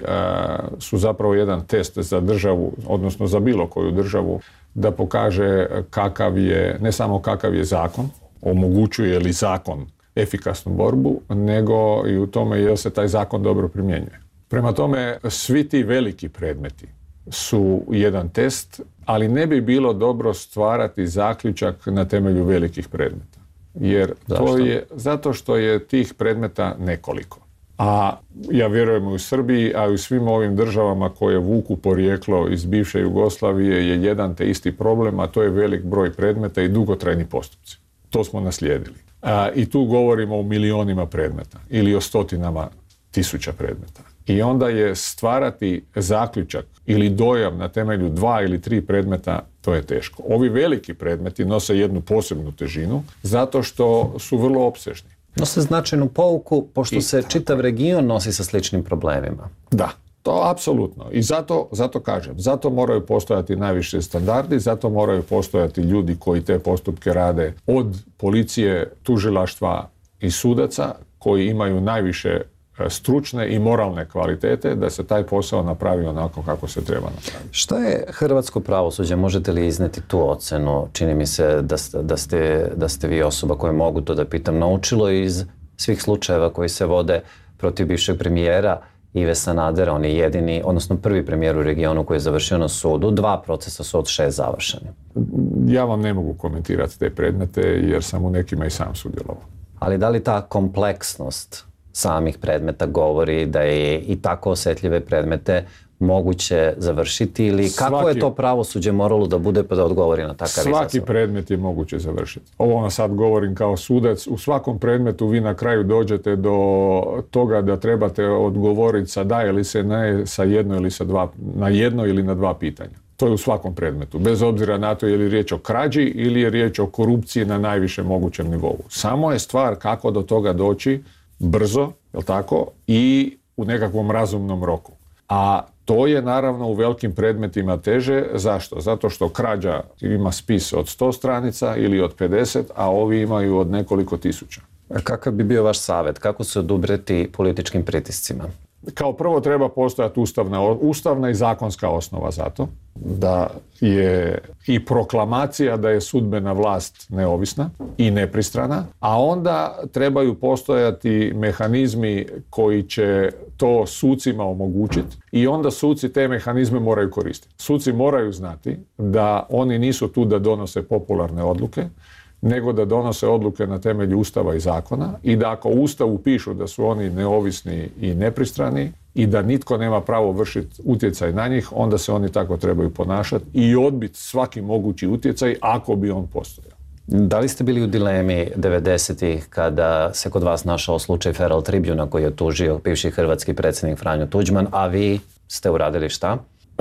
su zapravo jedan test za državu, odnosno za bilo koju državu, da pokaže kakav je, ne samo kakav je zakon, omogućuje li zakon efikasnu borbu, nego i u tome jel se taj zakon dobro primjenjuje. Prema tome, svi ti veliki predmeti su jedan test, ali ne bi bilo dobro stvarati zaključak na temelju velikih predmeta. Jer to je zato što je tih predmeta nekoliko. A ja vjerujem u Srbiji, a i u svim ovim državama koje vuku porijeklo iz bivše Jugoslavije je jedan te isti problem, a to je velik broj predmeta i dugotrajni postupci. To smo naslijedili. A, I tu govorimo o milionima predmeta ili o stotinama tisuća predmeta. I onda je stvarati zaključak ili dojam na temelju dva ili tri predmeta, to je teško. Ovi veliki predmeti nose jednu posebnu težinu zato što su vrlo opsežni. Nose značajnu pouku, pošto I, se čitav region nosi sa sličnim problemima. Da, to apsolutno. I zato, zato kažem, zato moraju postojati najviše standardi, zato moraju postojati ljudi koji te postupke rade od policije, tužilaštva i sudaca, koji imaju najviše stručne i moralne kvalitete da se taj posao napravi onako kako se treba napraviti. Šta je hrvatsko pravosuđe? Možete li izneti tu ocenu? Čini mi se da ste, da ste, da ste vi osoba koja mogu to da pitam naučilo iz svih slučajeva koji se vode protiv bivšeg premijera Ive Sanadera. On je jedini, odnosno prvi premijer u regionu koji je završio na sudu. Dva procesa su od šest završeni. Ja vam ne mogu komentirati te predmete jer sam u nekima i sam sudjelovao. Ali da li ta kompleksnost samih predmeta govori da je i tako osjetljive predmete moguće završiti ili kako svaki, je to pravosuđe moralo da bude pa da odgovori na takav izazov? Svaki predmet je moguće završiti. Ovo vam sad govorim kao sudac. U svakom predmetu vi na kraju dođete do toga da trebate odgovoriti sa da ili se ne sa jedno ili sa dva, na jedno ili na dva pitanja. To je u svakom predmetu. Bez obzira na to je li riječ o krađi ili je riječ o korupciji na najvišem mogućem nivou. Samo je stvar kako do toga doći brzo, jel tako, i u nekakvom razumnom roku. A to je naravno u velikim predmetima teže. Zašto? Zato što krađa ima spis od sto stranica ili od pedeset, a ovi imaju od nekoliko tisuća. A kakav bi bio vaš savjet? Kako se odubreti političkim pritiscima? Kao prvo treba postojati ustavna, ustavna i zakonska osnova za to, da je i proklamacija da je sudbena vlast neovisna i nepristrana, a onda trebaju postojati mehanizmi koji će to sucima omogućiti i onda suci te mehanizme moraju koristiti. Suci moraju znati da oni nisu tu da donose popularne odluke, nego da donose odluke na temelju Ustava i zakona i da ako u Ustavu pišu da su oni neovisni i nepristrani i da nitko nema pravo vršiti utjecaj na njih, onda se oni tako trebaju ponašati i odbiti svaki mogući utjecaj ako bi on postojao. Da li ste bili u dilemi devedesetih kada se kod vas našao slučaj Feral Tribuna koji je tužio bivši hrvatski predsjednik Franjo Tuđman, a vi ste uradili šta? Uh,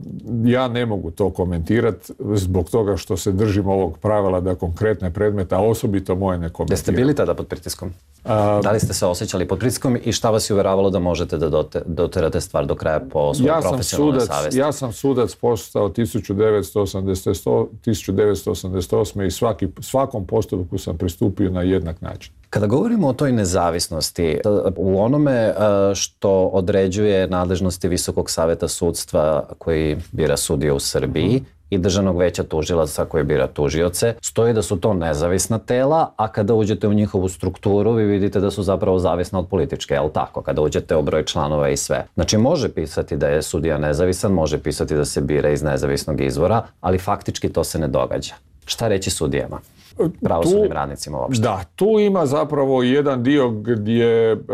ja ne mogu to komentirati zbog toga što se držim ovog pravila da konkretne predmete, a osobito moje ne komentiram. Jeste bili tada pod pritiskom? Uh, da li ste se osjećali pod pritiskom i šta vas je uvjeravalo da možete da dote, doterate stvar do kraja po svojoj ja profesionalnoj savjesti? Ja sam sudac postao tisuću devetsto osamdeset osme i svaki, svakom postupku sam pristupio na jednak način. Kada govorimo o toj nezavisnosti, u onome što određuje nadležnosti Visokog saveta sudstva koji bira sudije u Srbiji i Državnog veća tužilaca koji bira tužioce, stoji da su to nezavisna tela, a kada uđete u njihovu strukturu vi vidite da su zapravo zavisna od političke, je li tako? Kada uđete u broj članova i sve. Znači može pisati da je sudija nezavisan, može pisati da se bira iz nezavisnog izvora, ali faktički to se ne događa. Šta reći sudijama? Pravosudnim radnicima uopšte. Da, tu ima zapravo jedan dio gdje uh,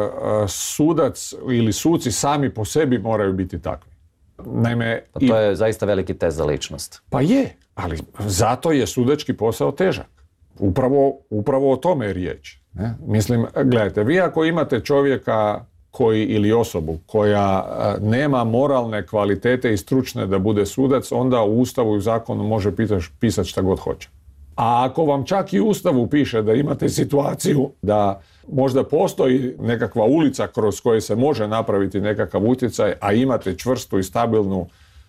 sudac ili suci sami po sebi moraju biti takvi. Naime, pa to je i, zaista veliki test za ličnost. Pa je, ali zato je sudački posao težak. Upravo, upravo o tome je riječ. Ne? Mislim, gledajte, vi ako imate čovjeka koji ili osobu koja nema moralne kvalitete i stručne da bude sudac, onda u Ustavu i u zakonu može pisati šta god hoće. A ako vam čak i u Ustavu piše da imate situaciju da možda postoji nekakva ulica kroz koju se može napraviti nekakav utjecaj, a imate čvrstu i stabilnu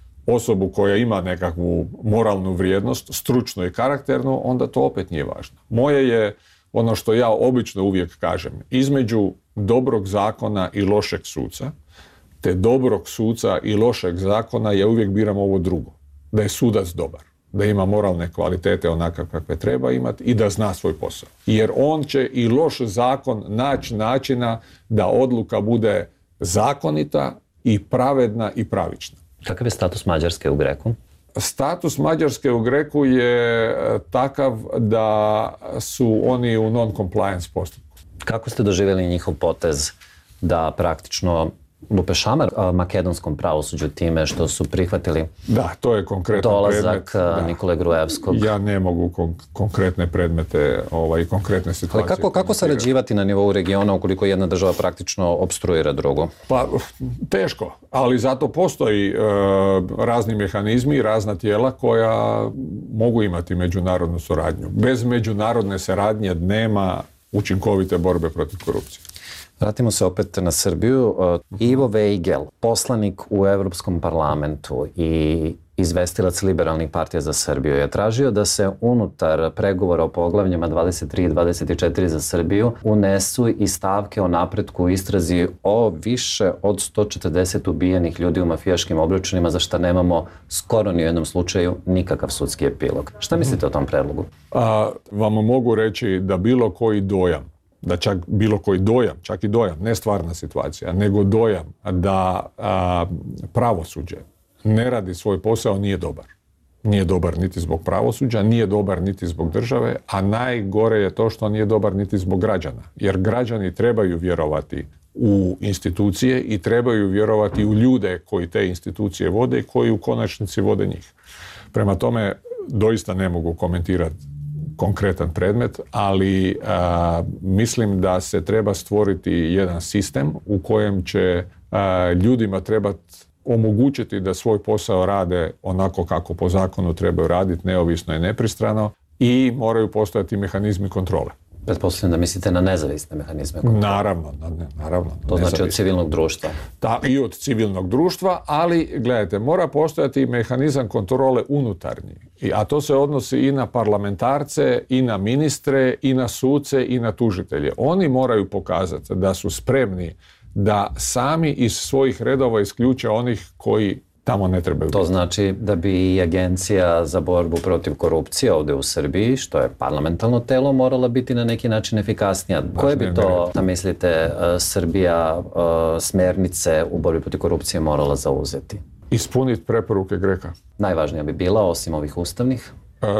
osobu koja ima nekakvu moralnu vrijednost, stručnu i karakternu, onda to opet nije važno. Moje je ono što ja obično uvijek kažem, između dobrog zakona i lošeg suca, te dobrog suca i lošeg zakona, ja uvijek biram ovo drugo, da je sudac dobar, da ima moralne kvalitete onakav kakve treba imati i da zna svoj posao. Jer on će i loš zakon naći načina da odluka bude zakonita i pravedna i pravična. Kakav je status Mađarske u Greku? Status Mađarske u Greku je takav da su oni u non-compliance postupku. Kako ste doživjeli njihov potez da praktično lupe šamar makedonskom pravosuđu time što su prihvatili da, to je konkretan dolazak predmet, Nikole Gruevskog? Ja ne mogu kon- konkretne predmete ovaj, konkretne situacije. Ali kako, kako sarađivati na nivou regiona ukoliko jedna država praktično opstruira drugu? Pa teško, ali zato postoji e, razni mehanizmi i razna tijela koja mogu imati međunarodnu suradnju. Bez međunarodne suradnje nema učinkovite borbe protiv korupcije. Vratimo se opet na Srbiju. Ivo Vejgel, poslanik u Evropskom parlamentu i izvestilac Liberalnih partija za Srbiju, je tražio da se unutar pregovora o poglavljima dvadeset tri i dvadeset četiri za Srbiju unesu i stavke o napretku u istrazi o više od sto četrdeset ubijenih ljudi u mafijaškim obračunima, za što nemamo skoro ni u jednom slučaju nikakav sudski epilog. Šta mislite o tom predlogu? A, vam mogu reći da bilo koji dojam, da čak bilo koji dojam, čak i dojam, ne stvarna situacija, nego dojam da a, pravosuđe ne radi svoj posao nije dobar. Nije dobar niti zbog pravosuđa, nije dobar niti zbog države, a najgore je to što nije dobar niti zbog građana. Jer građani trebaju vjerovati u institucije i trebaju vjerovati u ljude koji te institucije vode i koji u konačnici vode njih. Prema tome, doista ne mogu komentirati konkretan predmet, ali a, mislim da se treba stvoriti jedan sistem u kojem će a, ljudima trebati omogućiti da svoj posao rade onako kako po zakonu trebaju raditi, neovisno i nepristrano, i moraju postojati mehanizmi kontrole. Pretpostavljam da mislite na nezavisne mehanizme kontrole. Naravno, ne, naravno. To znači nezavisne. Od civilnog društva. Da, i od civilnog društva, ali gledajte, mora postojati mehanizam kontrole unutarnji. I, a to se odnosi i na parlamentarce, i na ministre, i na suce, i na tužitelje. Oni moraju pokazati da su spremni da sami iz svojih redova isključe onih koji tamo ne trebaju. To znači da bi i Agencija za borbu protiv korupcije ovdje u Srbiji, što je parlamentarno telo, morala biti na neki način efikasnija. Koje bi to, da mislite, Srbija smjernice u borbi protiv korupcije morala zauzeti? Ispuniti preporuke Greka. Najvažnija bi bila, osim ovih ustavnih?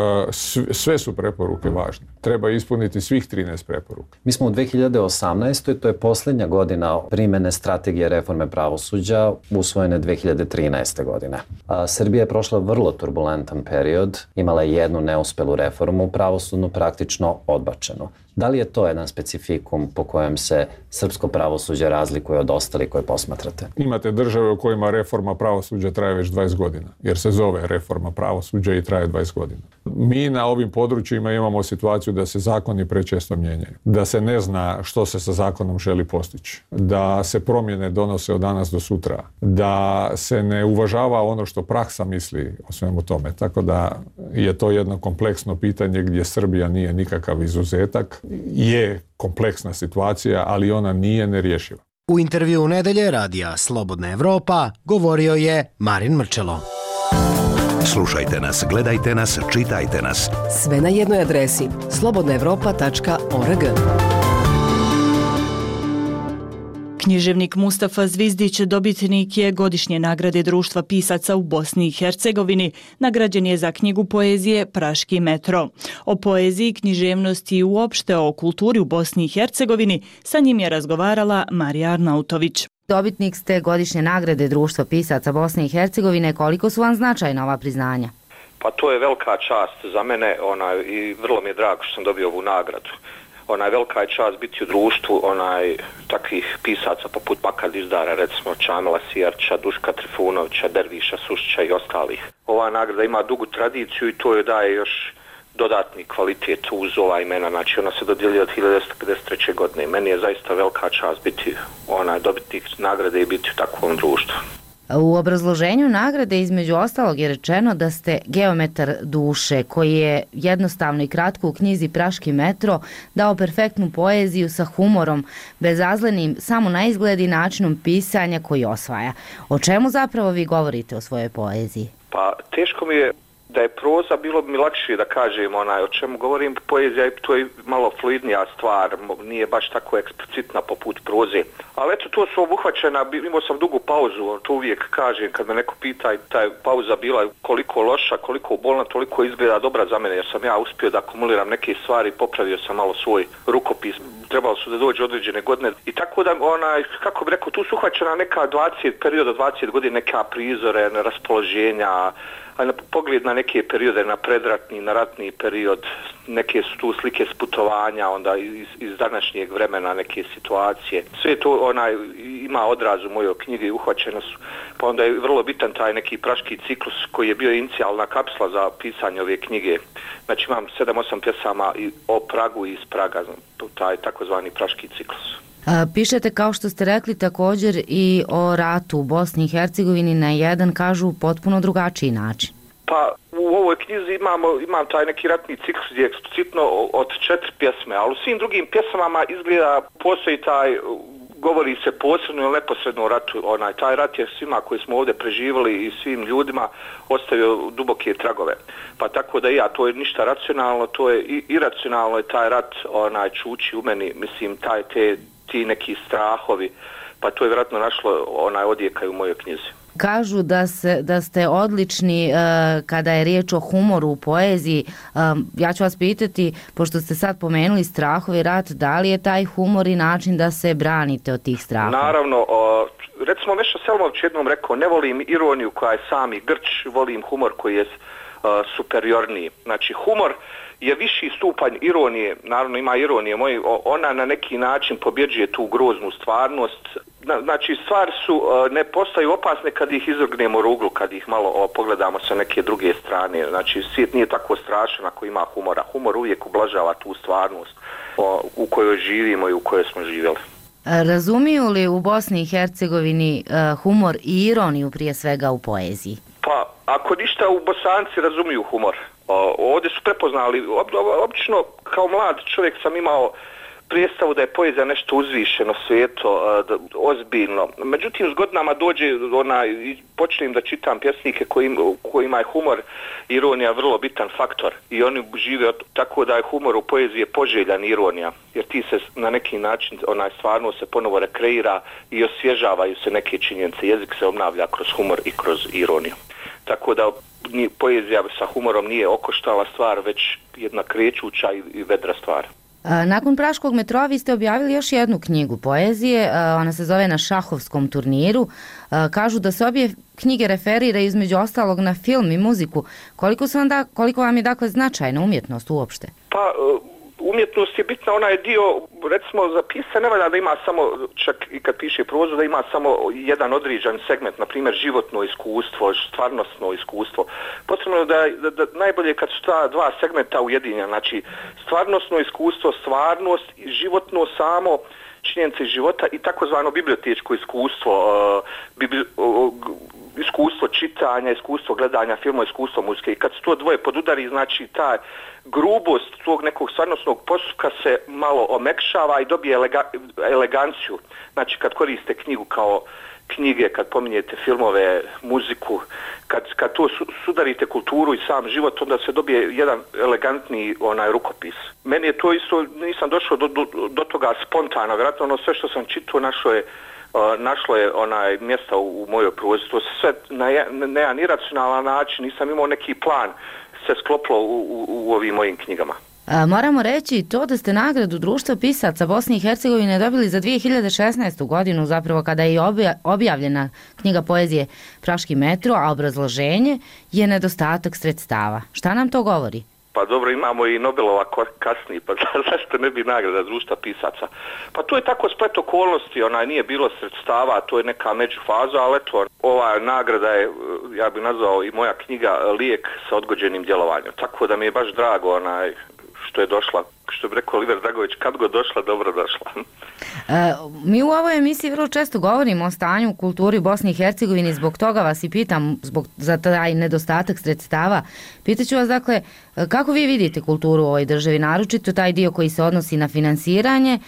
Sve su preporuke važne. Treba ispuniti svih trinaest preporuka. Mi smo u dve hiljade osamnaestoj. To je posljednja godina primjene strategije reforme pravosuđa, usvojene dve hiljade trinaeste. godine. A Srbija je prošla vrlo turbulentan period, imala je jednu neuspjelu reformu, pravosudnu praktično odbačenu. Da li je to jedan specifikum po kojem se srpsko pravosuđe razlikuje od ostalih koje posmatrate? Imate države u kojima reforma pravosuđa traje već dvadeset godina, jer se zove reforma pravosuđa i traje dvadeset godina. Mi na ovim područjima imamo situaciju da se zakoni prečesto mijenjaju, da se ne zna što se sa zakonom želi postići, da se promjene donose od danas do sutra, da se ne uvažava ono što praksa misli o svemu tome. Tako da je to jedno kompleksno pitanje gdje Srbija nije nikakav izuzetak. je kompleksna situacija, ali ona nije nerješiva. U intervju nedelje radija Slobodna Evropa govorio je Marin Mrčelo. Slušajte nas, gledajte nas, čitajte nas. Sve na jednoj adresi slobodna evropa tačka org. Književnik Mustafa Zvizdić dobitnik je godišnje nagrade Društva pisaca u Bosni i Hercegovini. Nagrađen je za knjigu poezije Praški metro. O poeziji, književnosti i uopšte o kulturi u Bosni i Hercegovini sa njim je razgovarala Marija Arnautović. Dobitnik ste godišnje nagrade Društva pisaca Bosne i Hercegovine. Koliko su vam značajna ova priznanja? Pa to je velika čast za mene onaj, i vrlo mi je drago što sam dobio ovu nagradu. Onaj, velika je čast biti u društvu onaj, takvih pisaca poput Makar Dizdara, recimo Čamila Sijarča, Duška Trifunovića, Derviša Sušića i ostalih. Ova nagrada ima dugu tradiciju i to joj daje još dodatni kvalitet uz ova imena. Znači ona se dodjeljuje od hiljadu devetsto pedeset treće. godine. Meni je zaista velika čast biti onaj, dobitnik nagrade i biti u takvom društvu. U obrazloženju nagrade između ostalog je rečeno da ste geometar duše koji je jednostavno i kratko u knjizi Praški metro dao perfektnu poeziju sa humorom, bezazlenim samo na izgled i načinom pisanja koji osvaja. O čemu zapravo vi govorite o svojoj poeziji? Pa teško mi je da je proza, bilo bi mi lakše da kažem onaj, o čemu govorim. Poezija to je malo fluidnija stvar, nije baš tako eksplicitna poput proze. Ali eto, to su obuhvaćena, imao sam dugu pauzu, to uvijek kažem kad me neko pita, ta je pauza bila koliko loša, koliko bolna, toliko izgleda dobra za mene, jer sam ja uspio da akumuliram neke stvari, popravio sam malo svoj rukopis, trebalo su da dođe određene godine. I tako da, onaj, kako bi rekao, tu su uhvaćena neka dvadeset, perioda dvadeset godina, neka prizore, raspoloženja, na pogled na neke periode, na predratni, na ratni period, neke su tu slike s putovanja, onda iz, iz današnjeg vremena neke situacije. Sve to onaj, ima odraz u mojoj knjigi, uhvaćeno su. Pa onda je vrlo bitan taj neki praški ciklus koji je bio inicijalna kapsula za pisanje ove knjige. Znači imam sedam osam pjesama i o Pragu i iz Praga, taj takozvani praški ciklus. Pišete, kao što ste rekli, također i o ratu u Bosni i Hercegovini na jedan, kažu, potpuno drugačiji način. Pa u ovoj knjizi imamo, imam taj neki ratni ciklus gdje je eksplicitno od četiri pjesme, ali u svim drugim pjesmama izgleda postoji taj, govori se posredno ili neposredno o ratu. Onaj, taj rat je svima koji smo ovdje preživjeli i svim ljudima ostavio duboke tragove. Pa tako da ja, to je ništa racionalno, to je i iracionalno je taj rat, onaj, čuči u meni, mislim, taj te ti neki strahovi, pa to je vjerojatno našlo onaj odjekaj u mojoj knjizi. Kažu da, se, da ste odlični uh, kada je riječ o humoru u poeziji. Um, ja ću vas pitati, pošto ste sad pomenuli strahove, rat, da li je taj humor i način da se branite od tih strahova? Naravno, uh, recimo Meša Selmović jednom rekao, ne volim ironiju koja je sami grč, volim humor koji je uh, superiorniji. Znači humor je viši stupanj ironije, naravno ima ironije, moj, ona na neki način pobjeđuje tu groznu stvarnost. Znači stvari su, ne postaju opasne kad ih izvrgnemo ruglu, kad ih malo o, pogledamo sa neke druge strane. Znači svijet nije tako strašan ako ima humora. Humor uvijek ublažava tu stvarnost o, u kojoj živimo i u kojoj smo živjeli. Razumiju li u Bosni i Hercegovini uh, humor i ironiju prije svega u poeziji? Pa ako ništa, u Bosanci razumiju humor. O, ovdje su prepoznali, obično kao mlad čovjek sam imao predstavu da je poezija nešto uzvišeno, sveto, ozbiljno. Međutim, s godinama dođe onaj, počnem da čitam pjesnike kojim, kojima je humor, ironija vrlo bitan faktor. I oni žive tako da je humor u poeziji poželjan ironija, jer ti se na neki način, onaj, stvarno se ponovo rekreira i osvježavaju se neke činjenice. Jezik se obnavlja kroz humor i kroz ironiju. Tako da poezija sa humorom nije okoštala stvar, već jedna krećuća i vedra stvar. Nakon Praškog metroa vi ste objavili još jednu knjigu poezije, ona se zove Na šahovskom turniru. Kažu da se obje knjige referira između ostalog na film i muziku. Koliko, su vam da, koliko vam je dakle značajna umjetnost uopšte? Pa umjetnost je bitna, onaj dio, recimo za pisanje ne valja da ima samo, čak i kad piše prozu, da ima samo jedan određen segment, na primjer životno iskustvo, stvarnostno iskustvo. Potrebno je da, da, da najbolje kad su ta dva segmenta ujedinjena, znači stvarnostno iskustvo, stvarnost, životno samo, činjenice života i takozvano bibliotečko iskustvo, uh, bibli, uh, iskustvo čitanja, iskustvo gledanja filmova, iskustvo muzike. I kad se to dvoje podudari, znači ta grubost tog nekog stvarnostnog postupka se malo omekšava i dobije elega, eleganciju. Znači kad koriste knjigu kao knjige, kad pominjete filmove, muziku, kad, kad to su, sudarite kulturu i sam život, onda se dobije jedan elegantni onaj rukopis. Meni je to isto, nisam došao do, do, do toga spontano, vjerojatno ono sve što sam čitao našlo je, uh, našlo je onaj mjesta u, u mojoj prozi. To se sve na jedan iracionalan način, nisam imao neki plan, se sklopilo u, u, u ovim mojim knjigama. A, moramo reći to da ste nagradu Društva pisaca Bosne i Hercegovine dobili za dvije hiljade šesnaestu. godinu, zapravo kada je objavljena knjiga poezije Praški metro, a obrazloženje je nedostatak sredstava. Šta nam to govori? Pa dobro, imamo i Nobelova kasnije, pa zašto ne bi nagrada Društva pisaca? Pa to je tako splet okolnosti, onaj nije bilo sredstava, to je neka međufaza, ali eto, ova nagrada je, ja bih nazvao i moja knjiga, lijek sa odgođenim djelovanjem. Tako da mi je baš drago onaj što je došla, što bi rekao Oliver Dragović, kad god došla, dobro došla. E, mi u ovoj emisiji vrlo često govorimo o stanju u kulturi Bosne i Hercegovine, zbog toga vas i pitam, zbog, za taj nedostatak sredstava. Pitaću vas, dakle, kako vi vidite kulturu u ovoj državi, naročito taj dio koji se odnosi na finansiranje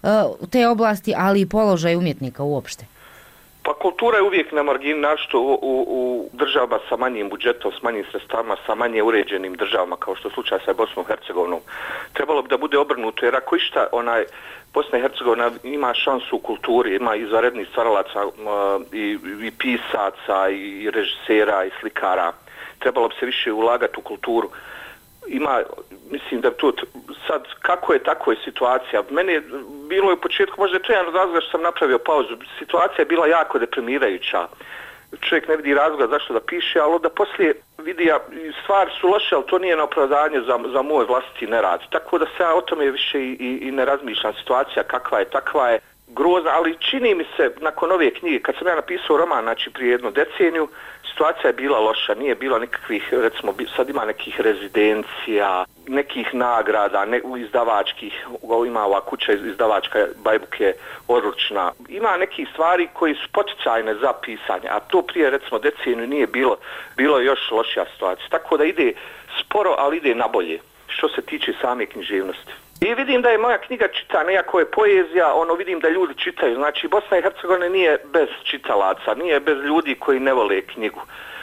u te oblasti, ali i položaj umjetnika uopšte? Pa kultura je uvijek na margini, našto u, u, u državama sa manjim budžetom, s manjim sredstavama, sa manje uređenim državama, kao što je slučaj sa Bosnom i Hercegovinom. Trebalo bi da bude obrnuto, jer ako išta, onaj, Bosna i Hercegovina ima šansu u kulturi, ima izvanrednih stvaralaca uh, i, i pisaca, i režisera, i slikara. Trebalo bi se više ulagati u kulturu. Ima, mislim da tu sad kako je tako je situacija. Meni je bilo je u početku, možda je to jedan razlog što sam napravio pauzu. Situacija je bila jako deprimirajuća. Čovjek ne vidi razloga zašto da piše, ali onda poslije vidi ja, stvari su loše, ali to nije na opravdanje za, za moj vlastiti nerad. Tako da se ja o tome više i, i, i ne razmišljam. Situacija kakva je, takva je grozna, ali čini mi se nakon ove knjige, kad sam ja napisao roman, znači prije jednu deceniju, situacija je bila loša, nije bilo nikakvih, recimo sad ima nekih rezidencija, nekih nagrada, ne, izdavačkih, ima ova kuća izdavačka Bajbuk je odlučna, ima nekih stvari koji su poticajne za pisanje, a to prije recimo deceniju nije bilo, bilo je još lošija situacija. Tako da ide sporo, ali ide na bolje, što se tiče same književnosti. I vidim da je moja knjiga čita, nekako je poezija, ono vidim da ljudi čitaju. Znači Bosna i Hercegovina nije bez čitalaca, nije bez ljudi koji ne vole knjigu.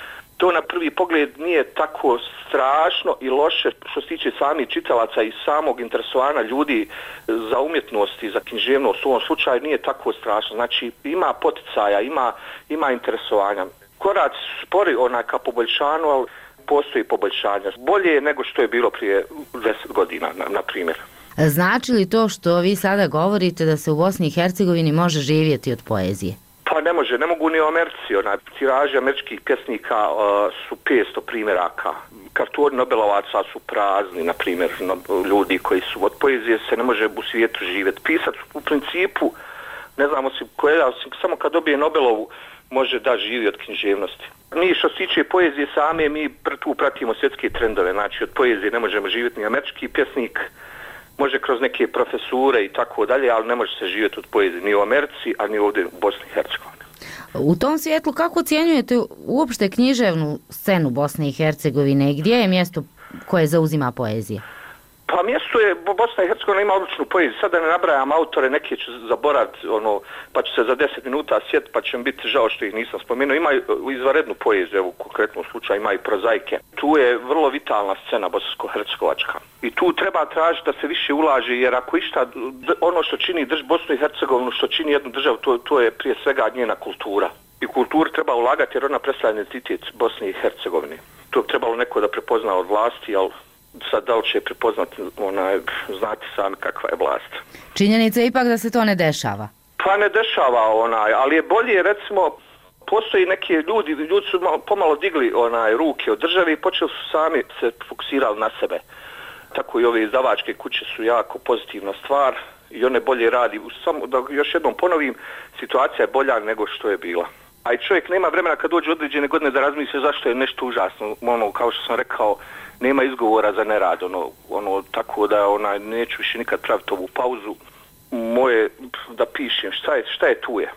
To na prvi pogled nije tako strašno i loše što se tiče samih čitalaca i samog interesovanja ljudi za umjetnost i za književnost. U ovom slučaju nije tako strašno. Znači ima poticaja, ima, ima interesovanja. Korac spori onaj ka poboljšanju, ali postoji poboljšanja. Bolje je nego što je bilo prije deset godina, na, na primjer. Znači li to što vi sada govorite da se u Bosni i Hercegovini može živjeti od poezije? Pa ne može, ne mogu ni u Americi. Onaj, tiraži američkih pjesnika uh, su petsto primjeraka. Kartoni Nobelovaca su prazni, na primjer, no, ljudi koji su od poezije se ne može u svijetu živjeti. Pisac u principu, ne znam osim koje, osim samo kad dobije Nobelovu, može da živi od književnosti. Mi što se tiče poezije same, mi tu pratimo svjetske trendove. Znači od poezije ne možemo živjeti ni američki pjesnik, može kroz neke profesure i tako dalje, ali ne može se živjeti od poezije ni u Americi, a ni ovdje u Bosni i Hercegovini. U tom svijetlu kako ocjenjujete uopšte književnu scenu Bosne i Hercegovine i gdje je mjesto koje zauzima poezija? Pa mjesto je, Bosna i Hercegovina ima odličnu poeziju. Sad da ne nabrajam autore, neke ću zaboraviti, ono, pa ću se za deset minuta sjetiti, pa će mi biti žao što ih nisam spomenuo. Ima izvanrednu poeziju, evo u konkretnom slučaju ima i prozaike. Tu je vrlo vitalna scena bosansko-hercegovačka. I tu treba tražiti da se više ulaže, jer ako išta, ono što čini drž Bosnu i Hercegovinu, što čini jednu državu, to, to je prije svega njena kultura. I kulturu treba ulagati jer ona predstavlja identitet Bosne i Hercegovine. To bi trebalo neko da prepozna od vlasti, ali sad da li će prepoznati, onaj, znati sami kakva je vlast. Činjenica je ipak da se to ne dešava. Pa ne dešava, onaj, ali je bolje, recimo, postoji neki ljudi, ljudi su pomalo digli onaj ruke od države i počeli su sami se fokusirali na sebe. Tako i ove izdavačke kuće su jako pozitivna stvar i one bolje radi. Samo da još jednom ponovim, situacija je bolja nego što je bila. A i čovjek nema vremena kad dođe određene godine da razmisli zašto je nešto užasno. Ono, kao što sam rekao, nema izgovora za nerad, ono, ono, tako da onaj, neću više nikad praviti ovu pauzu. Moje da pišem, šta je, šta je tu je.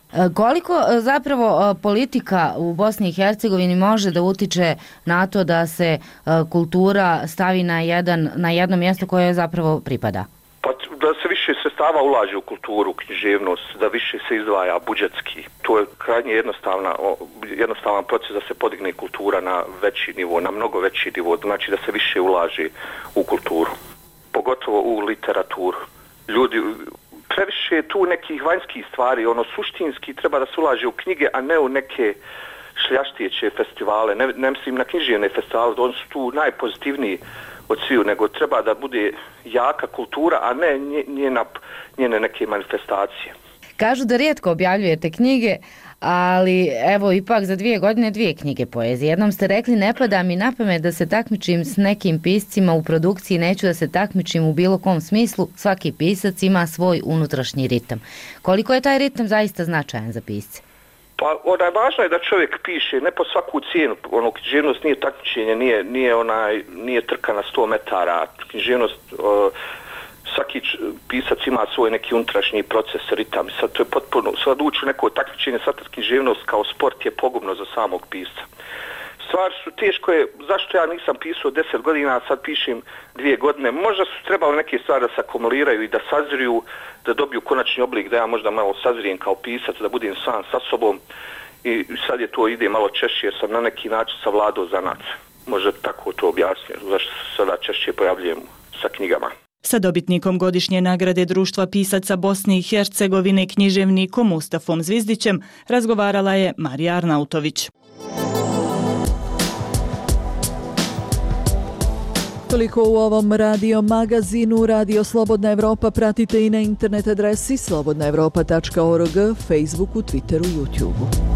Koliko zapravo politika u Bosni i Hercegovini može da utiče na to da se kultura stavi na, jedan, na jedno mjesto koje zapravo pripada? Pa da se više sredstava ulaže u kulturu, književnost, da više se izdvaja budžetski. To je krajnje jednostavna, jednostavan proces da se podigne kultura na veći nivo, na mnogo veći nivo, znači da se više ulaže u kulturu, pogotovo u literaturu. Ljudi, previše je tu nekih vanjskih stvari, ono suštinski treba da se ulaže u knjige, a ne u neke šljaštijeće festivale, ne, ne mislim na književne festivale, oni su tu najpozitivniji od sviju, nego treba da bude jaka kultura, a ne njena, njene neke manifestacije. Kažu da rijetko objavljujete knjige, ali evo ipak za dvije godine dvije knjige poezije. Jednom ste rekli, ne pada mi na pamet da se takmičim s nekim piscima u produkciji, neću da se takmičim u bilo kom smislu, svaki pisac ima svoj unutrašnji ritam. Koliko je taj ritam zaista značajan za pisce? Pa onaj, važno je da čovjek piše, ne po svaku cijenu, ono, književnost nije takmičenje, nije, nije, onaj, nije trka na sto metara, književnost, uh, svaki pisac ima svoj neki unutrašnji proces, ritam, sad to je potpuno, sad ući u neko takmičenje, sad književnost kao sport je pogubno za samog pisca. Stvar su teško je, zašto ja nisam pisao deset godina, a sad pišem dvije godine, možda su trebali neke stvari da se akumuliraju i da sazriju, da dobiju konačni oblik, da ja možda malo sazrijem kao pisac, da budem sam sa sobom i sad je to ide malo češće jer sam na neki način savladao zanat. Možda tako to objasnio, zašto se sada češće pojavljujem sa knjigama. Sa dobitnikom godišnje nagrade Društva pisaca Bosne i Hercegovine, književnikom Mustafom Zvizdićem, razgovarala je Marija Arnautović. Toliko u ovom radio magazinu. Radio Slobodna Evropa pratite i na internet adresi slobodna evropa tačka org, Facebooku, Twitteru, YouTubeu.